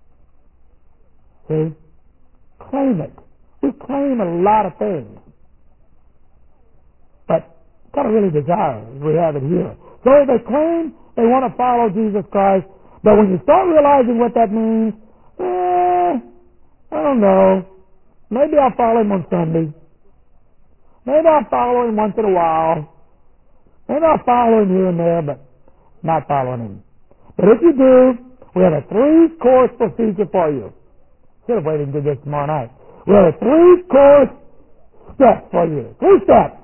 See? Claim it. We claim a lot of things. But got to really desire it. We have it here. So they claim they want to follow Jesus Christ, but when you start realizing what that means, eh, I don't know. Maybe I'll follow him on Sunday. Maybe I'll follow him once in a while. Maybe I'll follow him here and there, but not following him. But if you do, we have a three-course procedure for you. Should have waited and did this tomorrow night. We have a three-course step for you. Three steps.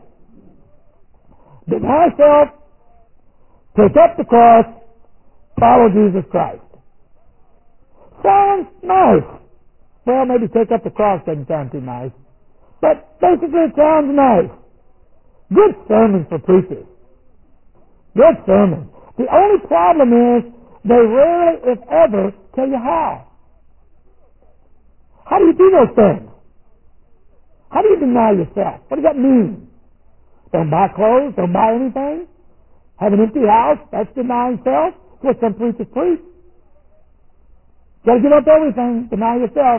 Deny self, take up the cross, follow Jesus Christ. Sounds nice. Well, maybe take up the cross doesn't sound too nice. But basically it sounds nice. Good sermons for preachers. Good sermons. The only problem is they rarely, if ever, tell you how. How do you do those things? How do you deny yourself? What does that mean? Don't buy clothes, don't buy anything? Have an empty house? That's denying self? That's what some preachers preach. You gotta give up everything, deny yourself.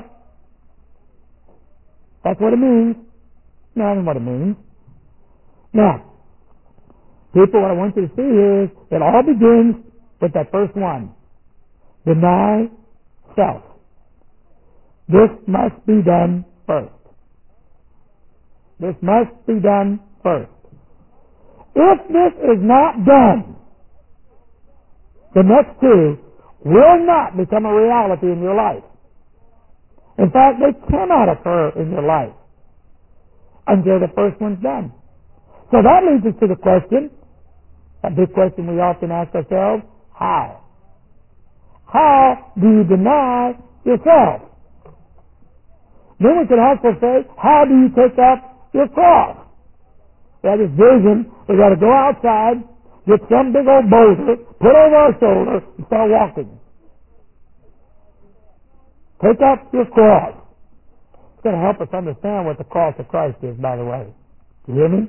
That's what it means. No, I know what it means. Now, people, what I want you to see here is it all begins with that first one. Deny self. This must be done first. This must be done first. If this is not done, the next two will not become a reality in your life. In fact, they cannot occur in your life until the first one's done. So that leads us to the question, a big question we often ask ourselves, how? How do you deny yourself? Then we could also say, how do you take up your cross? We have this vision, we got to go outside, get some big old boulder, put over our shoulder, and start walking. Take up your cross. It's going to help us understand what the cross of Christ is, by the way. Do you hear me?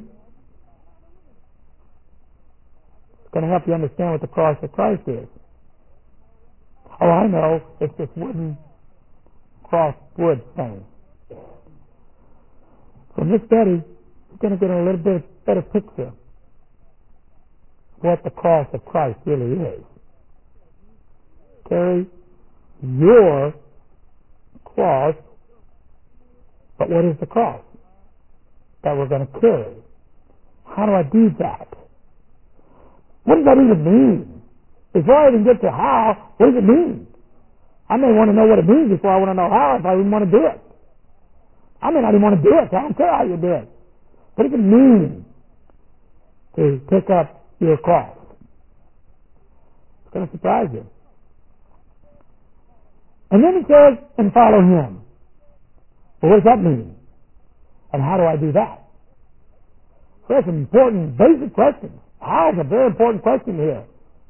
It's going to help you understand what the cross of Christ is. Oh, I know. It's this wooden cross wood thing. From this study, you're going to get a little bit better picture of what the cross of Christ really is. Carry your cross, but what is the cross that we're going to carry? How do I do that? What does that even mean? Before I even get to how, what does it mean? I may want to know what it means before I want to know how, if I even want to do it. I may not even want to do it, so I don't care how you do it. What does it mean to pick up your cross? It's going to surprise you. And then it says, and follow him. Well, what does that mean? And how do I do that? So that's an important, basic question. How is a very important question here.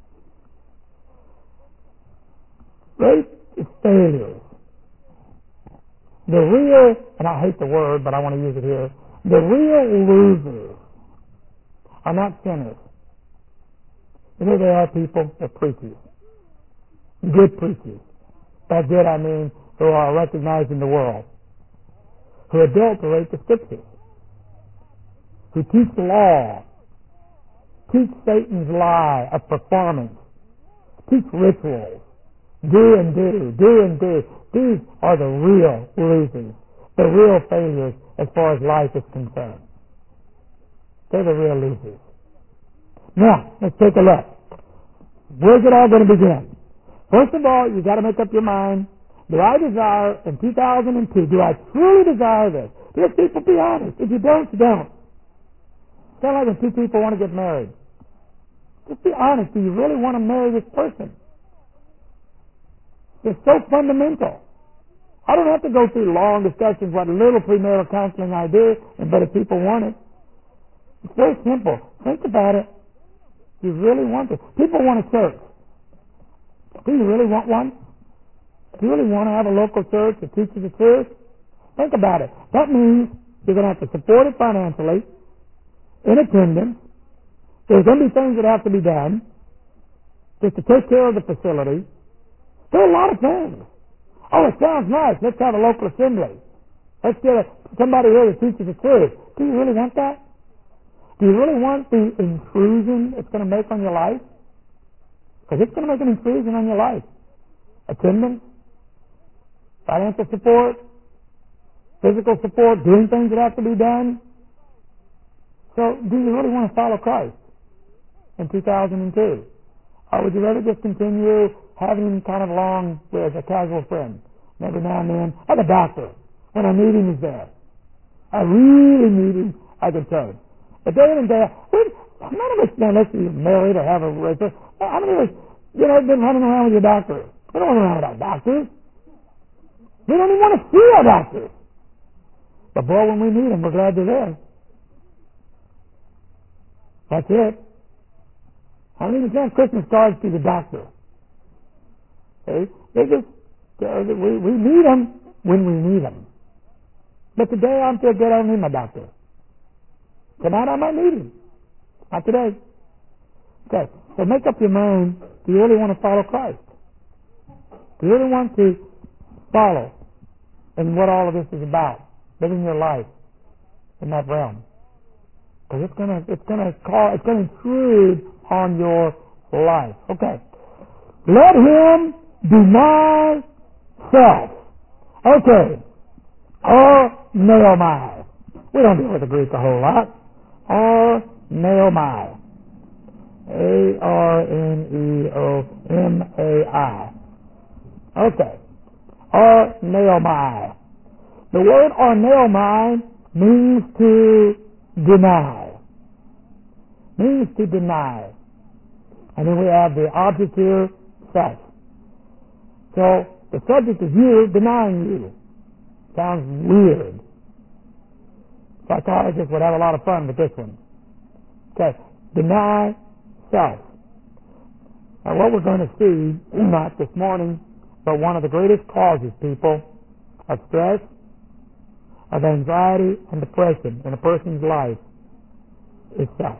Great failures. The real, and I hate the word, but I want to use it here, the real losers are not sinners. You know, they are people, they're preachers. Good preachers. By good, I mean who are recognized in the world, who adulterate the scriptures, who teach law, teach Satan's lie of performance, teach rituals, do and do, do and do. These are the real losers, the real failures as far as life is concerned. They're the real losers. Now, let's take a look. Where's it all going to begin? First of all, you got to make up your mind. Do I desire, in two thousand two, do I truly desire this? Just people, be honest. If you don't, you don't. It's kind of like when two people want to get married. Just be honest. Do you really want to marry this person? It's so fundamental. I don't have to go through long discussions what little premarital counseling I do, but if people want it, it's very simple. Think about it. Do you really want it? People want a church. Do you really want one? Do you really want to have a local church that teaches the truth? Think about it. That means you're going to have to support it financially, in attendance. There's going to be things that have to be done just to take care of the facility. There are a lot of things. Oh, it sounds nice. Let's have a local assembly. Let's get a, somebody here that teaches the truth. Do you really want that? Do you really want the intrusion it's going to make on your life? Because it's going to make an intrusion on your life. Attendance, financial support, physical support, doing things that have to be done. So, do you really want to follow Christ in two thousand two? Or would you rather just continue having him kind of along with a casual friend? Every now and then, like a doctor. When I need him, he's there. I really need him, I can turn. But day in and day out, none of us, unless you're married or have a relationship, how many of us, you know, been running around with your doctor? We don't run around with our doctors. We don't even want to see our doctors. But boy, when we need them, we're glad they're there. That's it. How many of you send Christmas cards to the doctor? Okay? They just, uh, we, we need them when we need them. But today I'm still good, I don't need my doctor. Tonight I might need him. Not today. Okay, so make up your mind, do you really want to follow Christ? Do you really want to follow in what all of this is about? Living your life in that realm. Because it's gonna it's gonna call it's gonna intrude on your life. Okay. Let him deny self. Okay. Or neomai. We don't deal with the Greek a whole lot. Or neomai. A R N E O M A I. Okay. Or neomai. The word or neomai means to deny. Means to deny. And then we have the object here, self. So the subject is you denying you. Sounds weird. Psychologists would have a lot of fun with this one. Okay, deny self. Now what we're going to see, not this morning, but one of the greatest causes, people, of stress, of anxiety and depression in a person's life is self.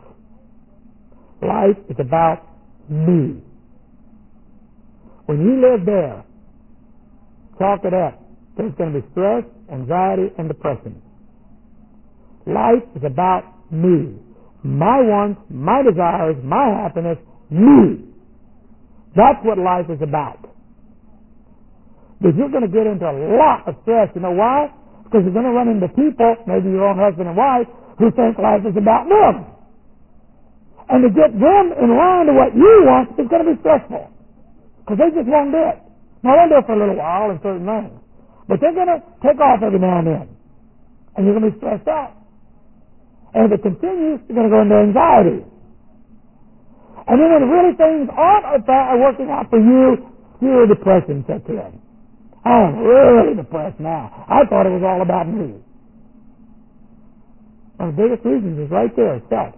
Life is about me. When you live there, chalk it up. There's going to be stress, anxiety, and depression. Life is about me. My wants, my desires, my happiness, me. That's what life is about. But you're going to get into a lot of stress. You know why? Because you're going to run into people, maybe your own husband and wife, who think life is about them. And to get them in line to what you want is going to be stressful. Because they just won't do it. Now, they'll do it for a little while in certain things. But they're going to take off every now and then. And you're going to be stressed out. And if it continues, you're going to go into anxiety. And then when really things aren't are working out for you, pure depression sets in. I'm really depressed now. I thought it was all about me. One of the biggest reasons is right there, self.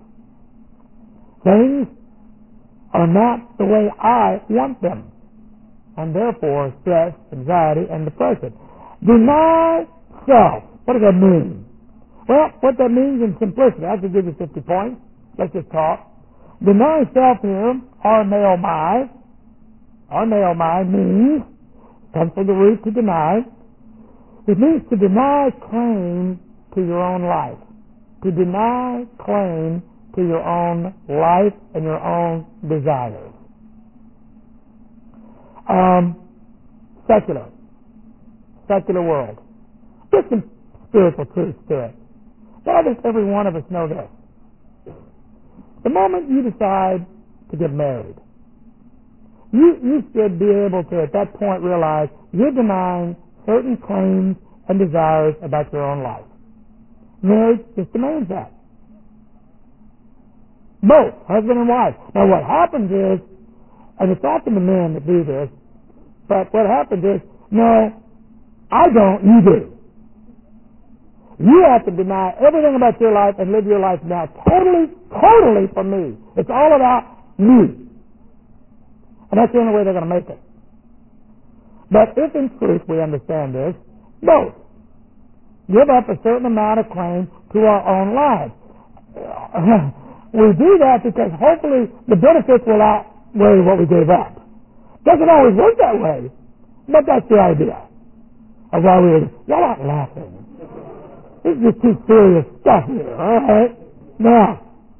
Things are not the way I want them. And therefore, stress, anxiety, and depression. Deny self. What does that mean? Well, what that means in simplicity, I could give you fifty points. Let's just talk. Deny self here, or neomai, or neomai means, comes from the root to deny. It means to deny claim to your own life. To deny claim to your own life and your own desires. Um, secular. Secular world. There's some spiritual truths to it. But I think every one of us know this. The moment you decide to get married, you, you should be able to, at that point, realize you're denying certain claims and desires about your own life. Marriage just demands that. Both, husband and wife. Now what happens is, and it's often the men that do this, but what happens is, no, I don't, you do. You have to deny everything about your life and live your life now totally, totally for me. It's all about me. And that's the only way they're going to make it. But if in truth we understand this, both give up a certain amount of claim to our own lives. We do that because hopefully the benefits will outweigh what we gave up. Doesn't always work that way, but that's the idea of why we were, y'all aren't laughing. This is just too serious stuff here, all right? Now,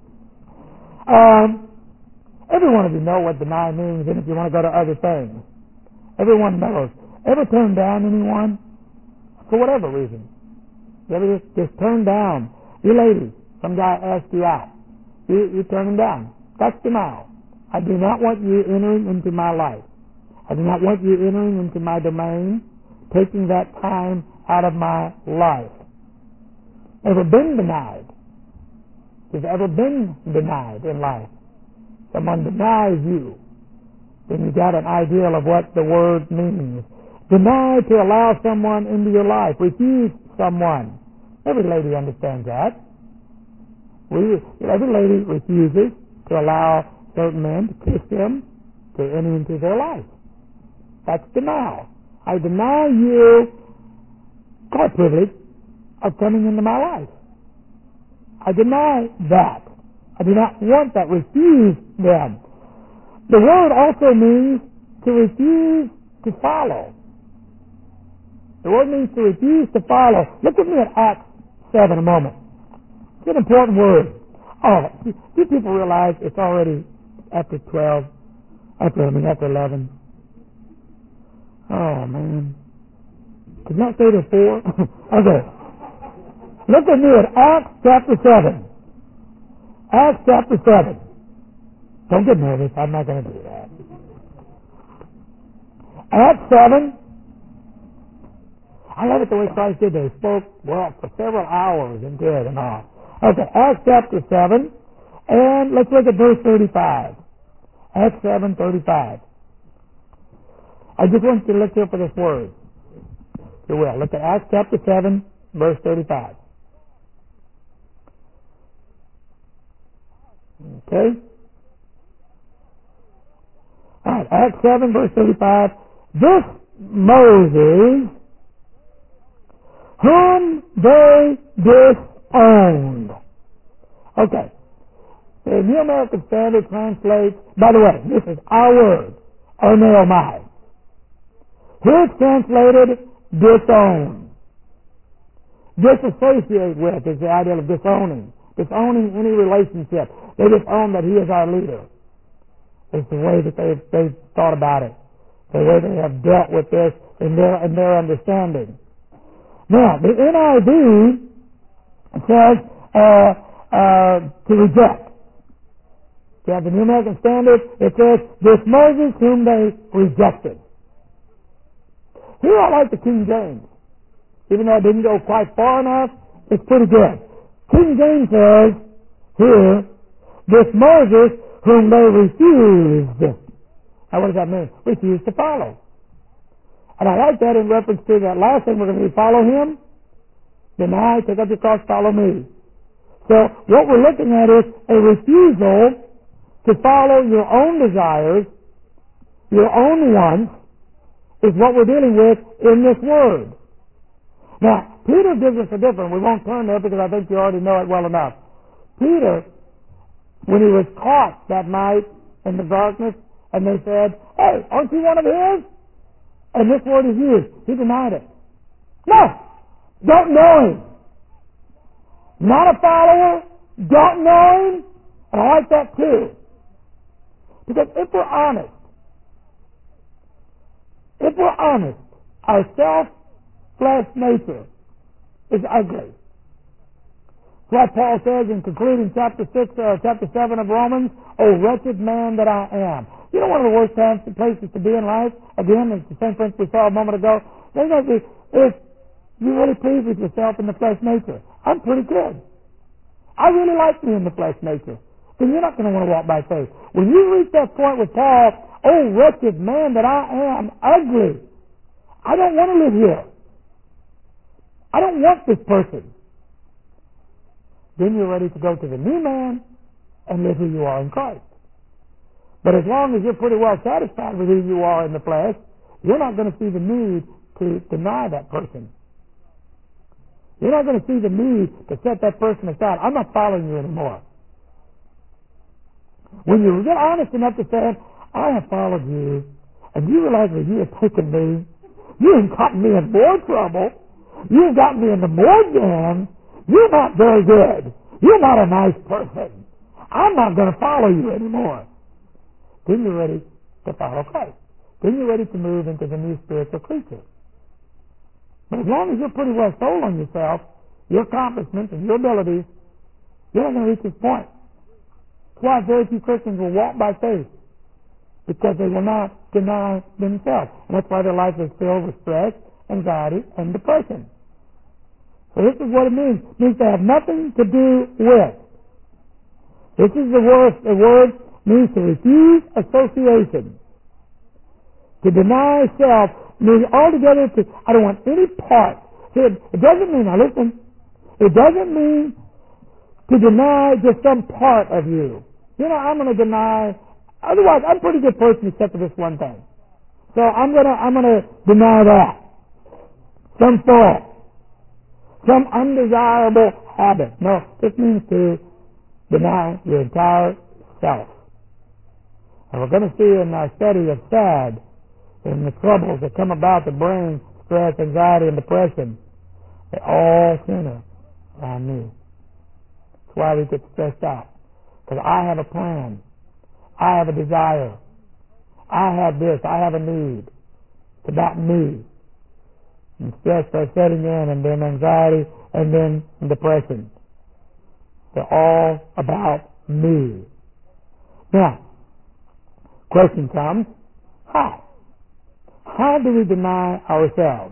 um, every one of you know what deny means, and if you want to go to other things, everyone knows. Ever turn down anyone for whatever reason? You ever just, just turn down? You ladies, some guy asked you out. You, you turn him down. That's denial. I do not want you entering into my life. I do not want you entering into my domain, taking that time out of my life. Ever been denied? You've ever been denied in life? Someone denies you. Then you got an idea of what the word means. Deny to allow someone into your life. Refuse someone. Every lady understands that. We, every lady refuses to allow certain men to kiss them, to enter into their life. That's denial. I deny you my privilege of coming into my life. I deny that. I do not want that. Refuse them. The word also means to refuse to follow. The word means to refuse to follow. Look with me at Acts seven a moment. It's an important word. Oh, do, do people realize it's already after twelve? After, I mean, after eleven. Oh, man. Could not say to four? Okay. Look with me at Acts chapter seven. Acts chapter seven. Don't get nervous. I'm not going to do that. Acts seven. I love it the way Christ did. They spoke, well, for several hours into it and all. Okay, Acts chapter seven. And let's look at verse thirty-five. Acts seven, thirty-five. I just want you to look here for this word. If you will. Look at Acts chapter seven, verse thirty-five. Okay? Alright, Acts seven, verse thirty-five. This Moses, whom they disowned. Okay. The New American Standard translates, by the way, this is our word, oneomai. Here it's translated disown. Disassociate with is the idea of disowning. Disowning any relationship. They disown that he is our leader. It's the way that they've, they've thought about it. The way they have dealt with this in their, in their understanding. Now, the N I V says uh, uh, to reject. You have the New American Standard, it says, this Moses whom they rejected. Here I like the King James. Even though it didn't go quite far enough, it's pretty good. King James says, here, this Moses whom they refused. Now what does that mean? Refused to follow. And I like that in reference to that last thing we're going to do, follow him. Deny, take up your cross, follow me. So what we're looking at is a refusal to follow your own desires, your own wants, is what we're dealing with in this word. Now, Peter gives us a different, we won't turn there because I think you already know it well enough. Peter, when he was caught that night in the darkness, and they said, hey, aren't you one of his? And this word is used. He denied it. No! Don't know him. Not a follower. Don't know him. And I like that too. Because if we're honest, if we're honest, our self-flesh nature is ugly. That's why Paul says in concluding chapter six, uh, chapter seven of Romans, "O wretched man that I am." You know one of the worst times, places to be in life? Again, it's the same principle we saw a moment ago. If you're really pleased with yourself in the flesh nature. I'm pretty good. I really like me in the flesh nature. then you're not going to want to walk by faith. When you reach that point with Paul, oh, wretched man that I am, ugly, I don't want to live here. I don't want this person. Then you're ready to go to the new man and live who you are in Christ. But as long as you're pretty well satisfied with who you are in the flesh, you're not going to see the need to deny that person. You're not going to see the need to set that person aside. I'm not following you anymore. When you get honest enough to say, I have followed you, and you realize that you have taken me, you have gotten me in more trouble, you have gotten me into more jam, you're not very good, you're not a nice person, I'm not going to follow you anymore. Then you're ready to follow Christ. Then you're ready to move into the new spiritual creature. But as long as you're pretty well sold on yourself, your accomplishments and your abilities, you're not going to reach this point. That's why very few Christians will walk by faith, because they will not deny themselves. And that's why their life is filled with stress, anxiety, and depression. So this is what it means. It means to have nothing to do with. This is the word, the word means to refuse association. To deny self means altogether to, I don't want any part. See, it, it doesn't mean, now listen, it doesn't mean to deny just some part of you. You know, I'm going to deny, otherwise I'm a pretty good person except for this one thing. So I'm going to, I'm going to deny that. Some thought. Some undesirable habit. No, this means to deny your entire self. And we're going to see in our study of SAD, in the troubles that come about that bring stress, anxiety, and depression, they all center around me. That's why we get stressed out. Because I have a plan. I have a desire. I have this. I have a need. It's about me. And stress starts setting in, and then anxiety, and then depression. They're all about me. Now, question comes, how? How do we deny ourselves?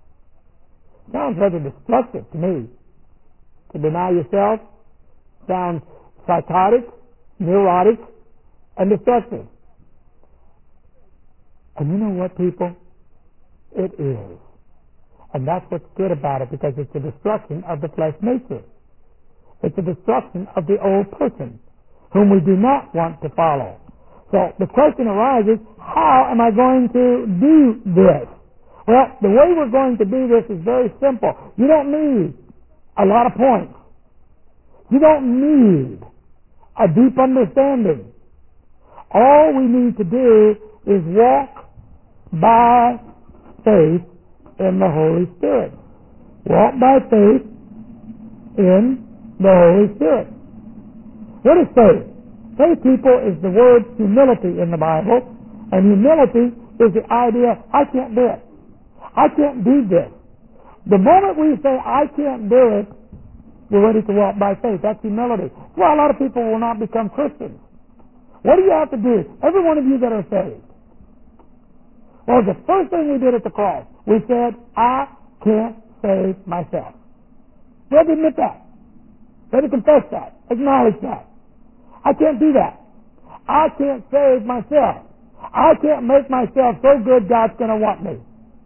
Sounds rather destructive to me. To deny yourself sounds psychotic, neurotic, and destructive. And you know what, people? It is. And that's what's good about it, because it's the destruction of the flesh nature. It's the destruction of the old person, whom we do not want to follow. So the question arises, how am I going to do this? Well, the way we're going to do this is very simple. You don't need a lot of points. You don't need a deep understanding. All we need to do is walk by faith in the Holy Spirit. Walk by faith in the Holy Spirit. What is faith? Faith, people, is the word humility in the Bible, and humility is the idea, I can't do it. I can't do this. The moment we say, I can't do it, we're ready to walk by faith. That's humility. That's why a lot of people will not become Christians. What do you have to do? Every one of you that are saved. Well, the first thing we did at the cross, we said, I can't save myself. We had to admit that. We had to confess that. Acknowledge that. I can't do that. I can't save myself. I can't make myself so good God's going to want me.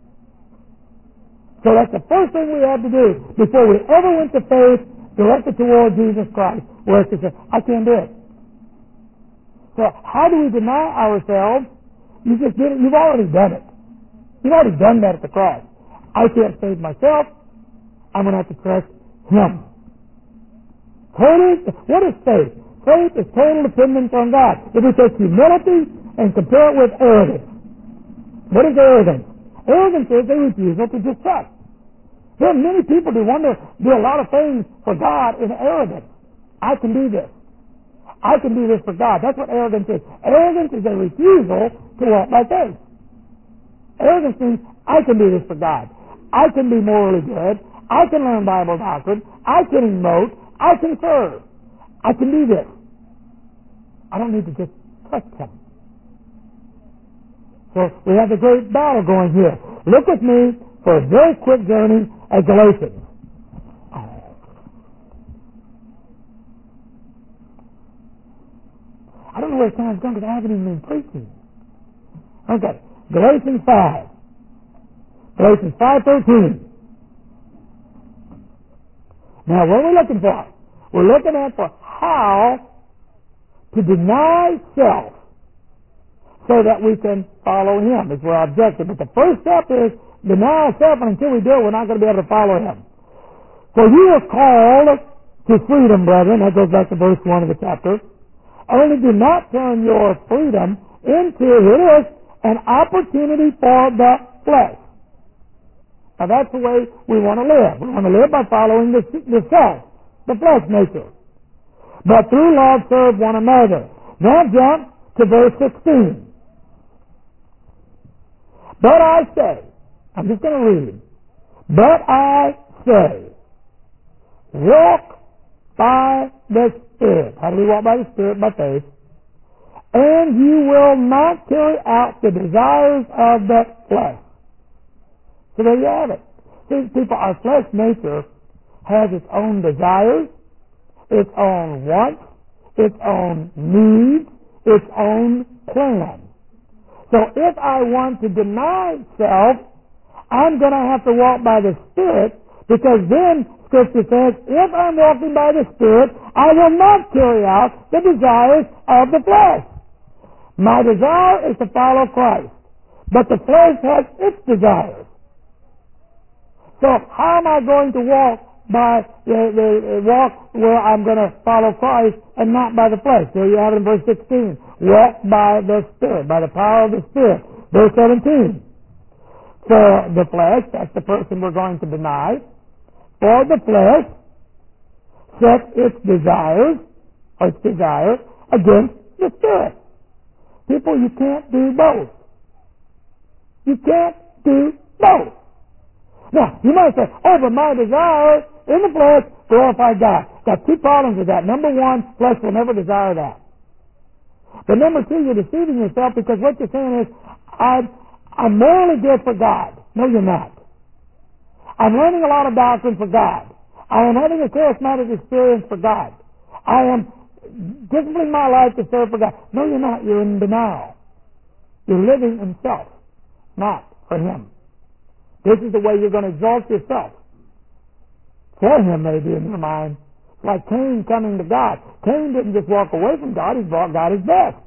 So that's the first thing we had to do before we ever went to faith directed toward Jesus Christ, was to say, I can't do it. So how do we deny ourselves? You just did it. You've already done it. You've already done that at the cross. I can't save myself. I'm going to have to trust Him. Total, what is faith? Faith is total dependence on God. If we take humility and compare it with arrogance. What is arrogance? Arrogance is a refusal to just trust. There are many people who want to do a lot of things for God in arrogance. I can do this. I can do this for God. That's what arrogance is. Arrogance is a refusal to walk by faith. Arrogance means I can do this for God. I can be morally good. I can learn Bible doctrine. I can emote. I can serve. I can do this. I don't need to just trust Him. So we have a great battle going here. Look with me for a very quick journey at Galatians. I don't know where time's gone because I haven't even been preaching. Okay, Galatians five. Galatians five thirteen. Now, what are we looking for? We're looking at for how to deny self so that we can follow Him is our objective. But the first step is deny self, and until we do it, we're not going to be able to follow Him. For you are called to freedom, brethren. That goes back to verse one of the chapter. Only do not turn your freedom into, here it is, an opportunity for the flesh. Now that's the way we want to live. We want to live by following the, the self, the flesh nature. But through love serve one another. Now jump to verse sixteen. But I say, I'm just going to read. But I say, walk by the Spirit. How do we walk by the Spirit? By faith. And you will not carry out the desires of the flesh. So there you have it. See, people, our flesh nature has its own desires, its own wants, its own needs, its own plan. So if I want to deny self, I'm going to have to walk by the Spirit, because then Scripture says, if I'm walking by the Spirit, I will not carry out the desires of the flesh. My desire is to follow Christ, but the flesh has its desires. So how am I going to walk by the, the, the walk where I'm going to follow Christ and not by the flesh? There you have it in verse sixteen. Walk by the Spirit, by the power of the Spirit. Verse seventeen. For the flesh, that's the person we're going to deny. For the flesh sets its desires, or its desire, against the Spirit. People, you can't do both. You can't do both. Now, you might say, oh, but my desire in the flesh glorify God. Got two problems with that. Number one, flesh will never desire that. But number two, you're deceiving yourself, because what you're saying is, I'm, I'm morally good for God. No, you're not. I'm learning a lot of doctrine for God. I am having a charismatic experience for God. I am disciplining my life to serve for God. No, you're not. You're in denial. You're living in self, not for Him. This is the way you're going to exalt yourself. For Him, maybe, in your mind. Like Cain coming to God. Cain didn't just walk away from God. He brought God His best.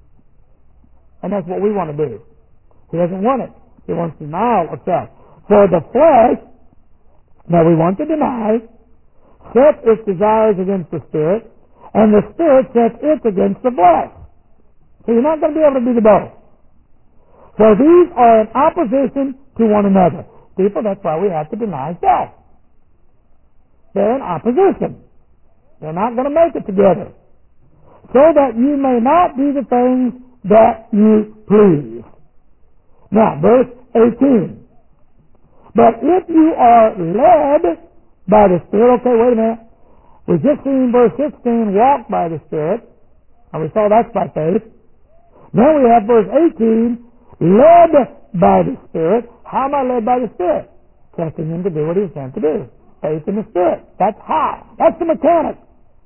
And that's what we want to do. He doesn't want it. He wants denial of self. For the flesh, that we want to deny, sets its desires against the Spirit, and the Spirit sets it against the flesh. So you're not going to be able to do the both. So these are in opposition to one another. People, that's why we have to deny self. They're in opposition. They're not going to make it together. So that you may not do the things that you please. Now, verse eighteen. But if you are led by the Spirit, okay, wait a minute. We just seen verse sixteen, walk by the Spirit. And we saw that's by faith. Now we have verse eighteen, led by the Spirit. How am I led by the Spirit? Trusting Him to do what He sent to do. Faith in the Spirit. That's how. That's the mechanic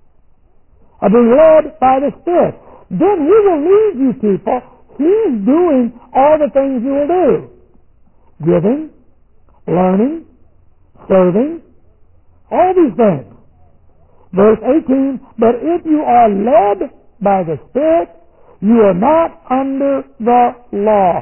of being led by the Spirit. Then He will lead you people. He's doing all the things you will do. Giving, learning, serving, all these things. Verse eighteen, but if you are led by the Spirit, you are not under the law.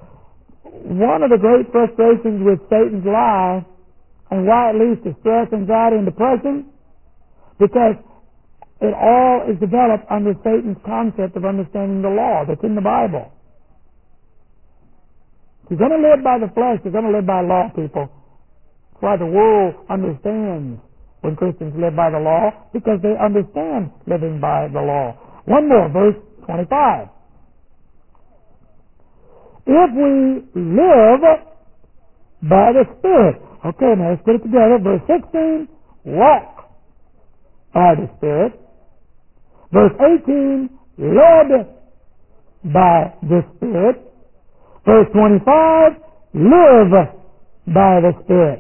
One of the great frustrations with Satan's lie, and why it leads to stress, anxiety, and depression, because it all is developed under Satan's concept of understanding the law that's in the Bible. If you're going to live by the flesh, you're going to live by law, people. That's why the world understands when Christians live by the law, because they understand living by the law. One more, verse twenty-five. If we live by the Spirit. Okay, now let's put it together. Verse sixteen, walk by the Spirit. Verse eighteen, led by the Spirit. Verse twenty-five, live by the Spirit.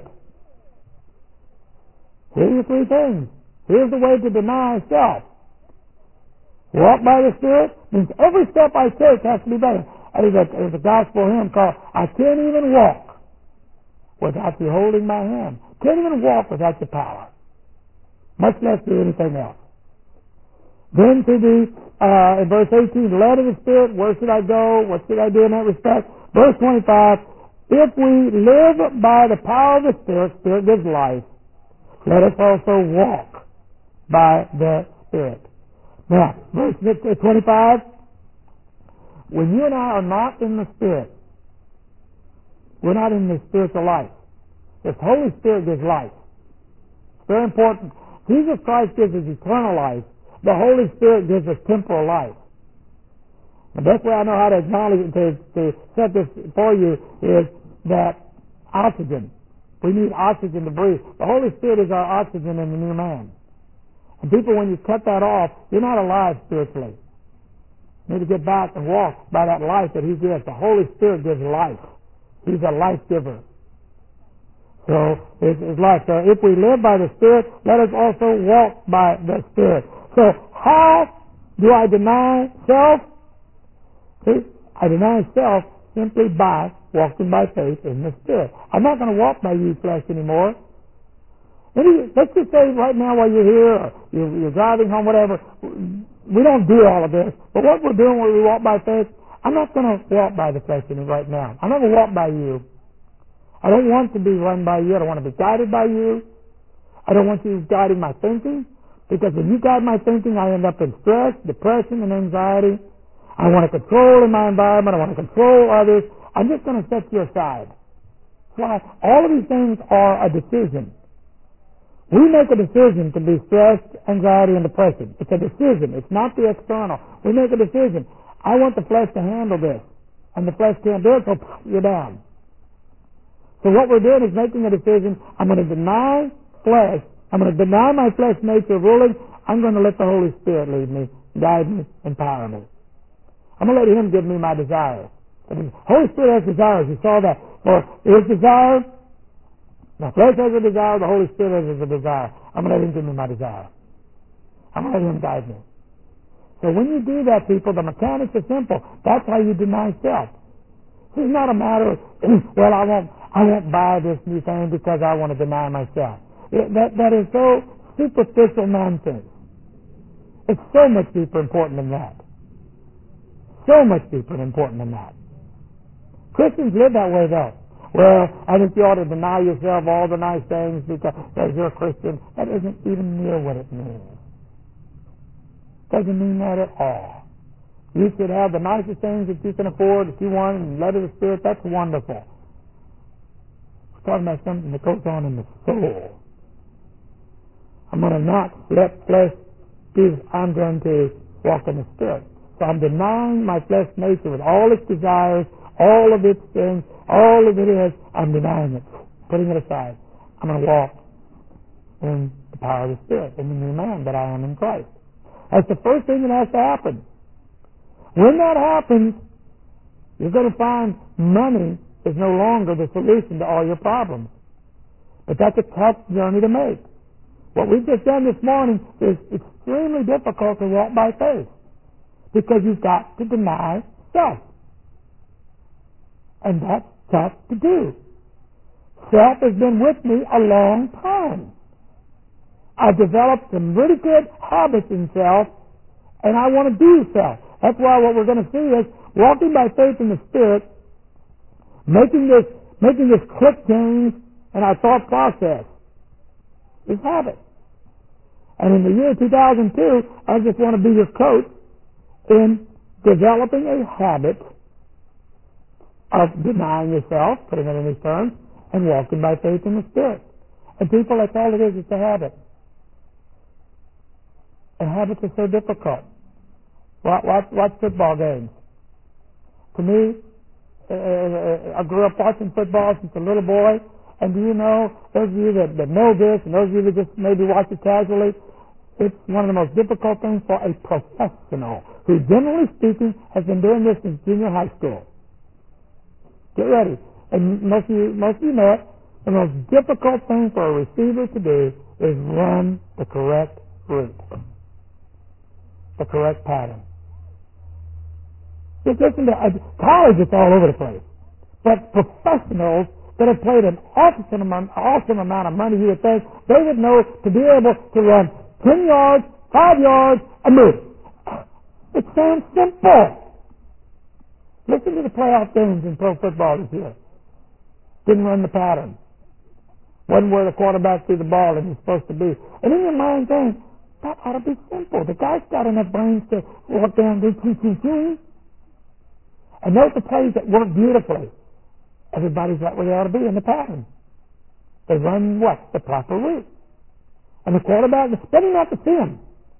Here are your three things. Here's the way to deny self. Walk by the Spirit means every step I take has to be better. There's a, there's a gospel hymn called, I can't even walk without you holding my hand. Can't even walk without your power, much less do anything else. Then to the, uh, in verse eighteen, led of the Spirit, where should I go? What should I do in that respect? Verse twenty-five, if we live by the power of the Spirit, Spirit gives life, let us also walk by the Spirit. Now, verse twenty-five, when you and I are not in the Spirit, we're not in the spiritual life. The Holy Spirit gives life. It's very important. Jesus Christ gives us eternal life. The Holy Spirit gives us temporal life. The best way I know how to acknowledge it, to, to set this for you, is that oxygen. We need oxygen to breathe. The Holy Spirit is our oxygen in the new man. And people, when you cut that off, you're not alive spiritually. You need to get back and walk by that life that He gives. The Holy Spirit gives life. He's a life giver. So it's, it's life. So if we live by the Spirit, let us also walk by the Spirit. So how do I deny self? See, I deny self simply by walking by faith in the Spirit. I'm not going to walk by you flesh anymore. Maybe, let's just say right now while you're here, or you're, you're driving home, whatever, we don't do all of this. But what we're doing when we walk by faith, I'm not going to walk by the flesh right now. I'm not going to walk by you. I don't want to be run by you. I don't want to be guided by you. I don't want you guiding my thinking, because when you guide my thinking, I end up in stress, depression, and anxiety. I want to control in my environment. I want to control others. I'm just going to set you aside. That's why all of these things are a decision. We make a decision to be stressed, anxiety, and depression. It's a decision. It's not the external. We make a decision. I want the flesh to handle this, and the flesh can't do it, so you're down. So what we're doing is making a decision. I'm going to deny flesh. I'm going to deny my flesh nature ruling. I'm going to let the Holy Spirit lead me, guide me, empower me. I'm going to let Him give me my desires. The Holy Spirit has desires. You saw that. For His desire, my flesh has a desire, the Holy Spirit has a desire. I'm going to let Him give me my desire. I'm going to let Him guide me. So when you do that, people, the mechanics are simple. That's how you deny self. It's not a matter of, well, I won't, I won't buy this new thing because I want to deny myself. It, that, that is so superficial nonsense. It's so much deeper important than that. So much deeper and important than that. Christians live that way, though. Well, I think you ought to deny yourself all the nice things because you're a Christian. That isn't even near what it means. Doesn't mean that at all. You should have the nicest things that you can afford, that you want, and led of the Spirit. That's wonderful. We're talking about something that goes on in the soul. I'm going to not let flesh do. I'm going to walk in the Spirit. So I'm denying my flesh nature with all its desires, all of its things, all of it is. I'm denying it, putting it aside. I'm going to walk in the power of the Spirit, in the new man that I am in Christ. That's the first thing that has to happen. When that happens, you're going to find money is no longer the solution to all your problems. But that's a tough journey to make. What we've just done this morning is extremely difficult to walk by faith, because you've got to deny self. And that's tough to do. Self has been with me a long time. I've developed some really good habits in self, and I want to do self. That's why what we're going to see is walking by faith in the Spirit, making this making this click change in our thought process is habit. And in the year two thousand two, I just want to be your coach in developing a habit of denying yourself, putting it in these terms, and walking by faith in the Spirit. And people, that's all it is, it's a habit. And habits are so difficult. Watch, watch, watch football games. To me, uh, I grew up watching football since a little boy, and do you know, those of you that, that know this, and those of you that just maybe watch it casually, it's one of the most difficult things for a professional who, generally speaking, has been doing this since junior high school. Get ready. And most of you, most of you know it. The most difficult thing for a receiver to do is run the correct route. the correct pattern. Just listen to uh, college, it's all over the place. But professionals that have played an awesome amount, awesome amount of money, you would think, they would know to be able to run ten yards, five yards, and move. It sounds simple. Listen to the playoff games in pro football this year. Didn't run the pattern. Wasn't where the quarterback threw the ball and he's supposed to be. And in your mind saying, that ought to be simple. The guy's got enough brains to walk down, do two, two, two. And those are plays that work beautifully. Everybody's right where they ought to be in the pattern. They run what? The proper route. And the quarterback, they didn't have to see him.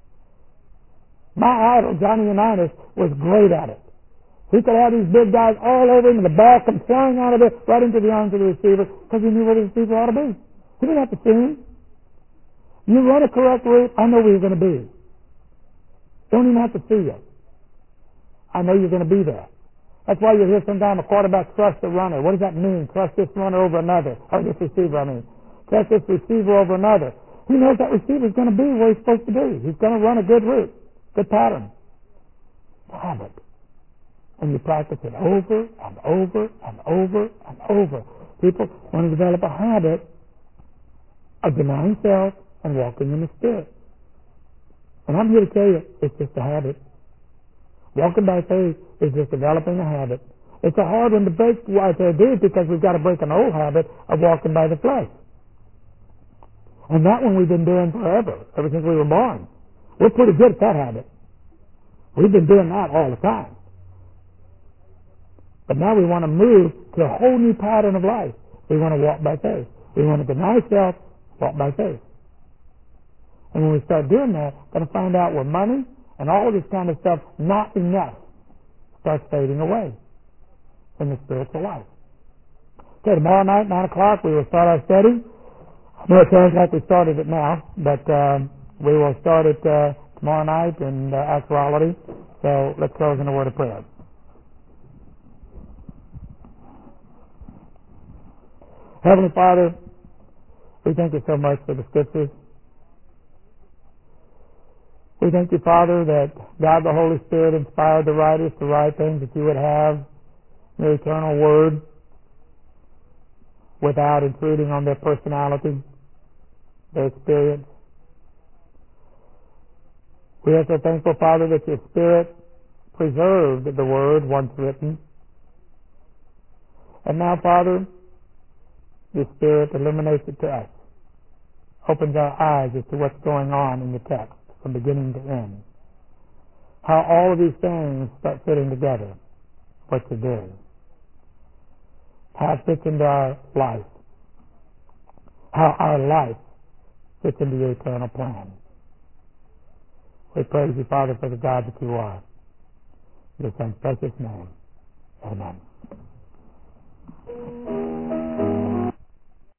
My idol, Johnny Unitas, was great at it. He could have these big guys all over him and the ball come flying out of it right into the arms of the receiver because he knew where the receiver ought to be. He didn't have to see him. You run a correct route, I know where you're going to be. Don't even have to see you. I know you're going to be there. That's why you hear sometimes a quarterback trust the runner. What does that mean? Trust this runner over another. Or this receiver, I mean. Trust this receiver over another. He knows that receiver is going to be where he's supposed to be. He's going to run a good route, good pattern. Habit. And you practice it over and over and over and over. People want to develop a habit of denying self and walking in the Spirit. And I'm here to tell you, it's just a habit. Walking by faith is just developing a habit. It's a hard one to break, why I do it, because we've got to break an old habit of walking by the flesh. And that one we've been doing forever, ever since we were born. We're pretty good at that habit. We've been doing that all the time. But now we want to move to a whole new pattern of life. We want to walk by faith. We want to deny self, walk by faith. And when we start doing that, we're going to find out where money and all of this kind of stuff, not enough, starts fading away in the spiritual life. Okay, tomorrow night, nine o'clock, we will start our study. I know it sounds like we started it now, but um, we will start it uh, tomorrow night in uh, actuality. So let's close in a word of prayer. Heavenly Father, we thank you so much for the Scriptures. We thank you, Father, that God the Holy Spirit inspired the writers to write things that you would have in the eternal Word without intruding on their personality, their experience. We are so thankful, Father, that your Spirit preserved the Word once written. And now, Father, your Spirit illuminates it to us, opens our eyes as to what's going on in the text from beginning to end. How all of these things start fitting together, what you're doing. How it fits into our life. How our life fits into your eternal plan. We praise you, Father, for the God that you are. In your Son's precious name. Amen.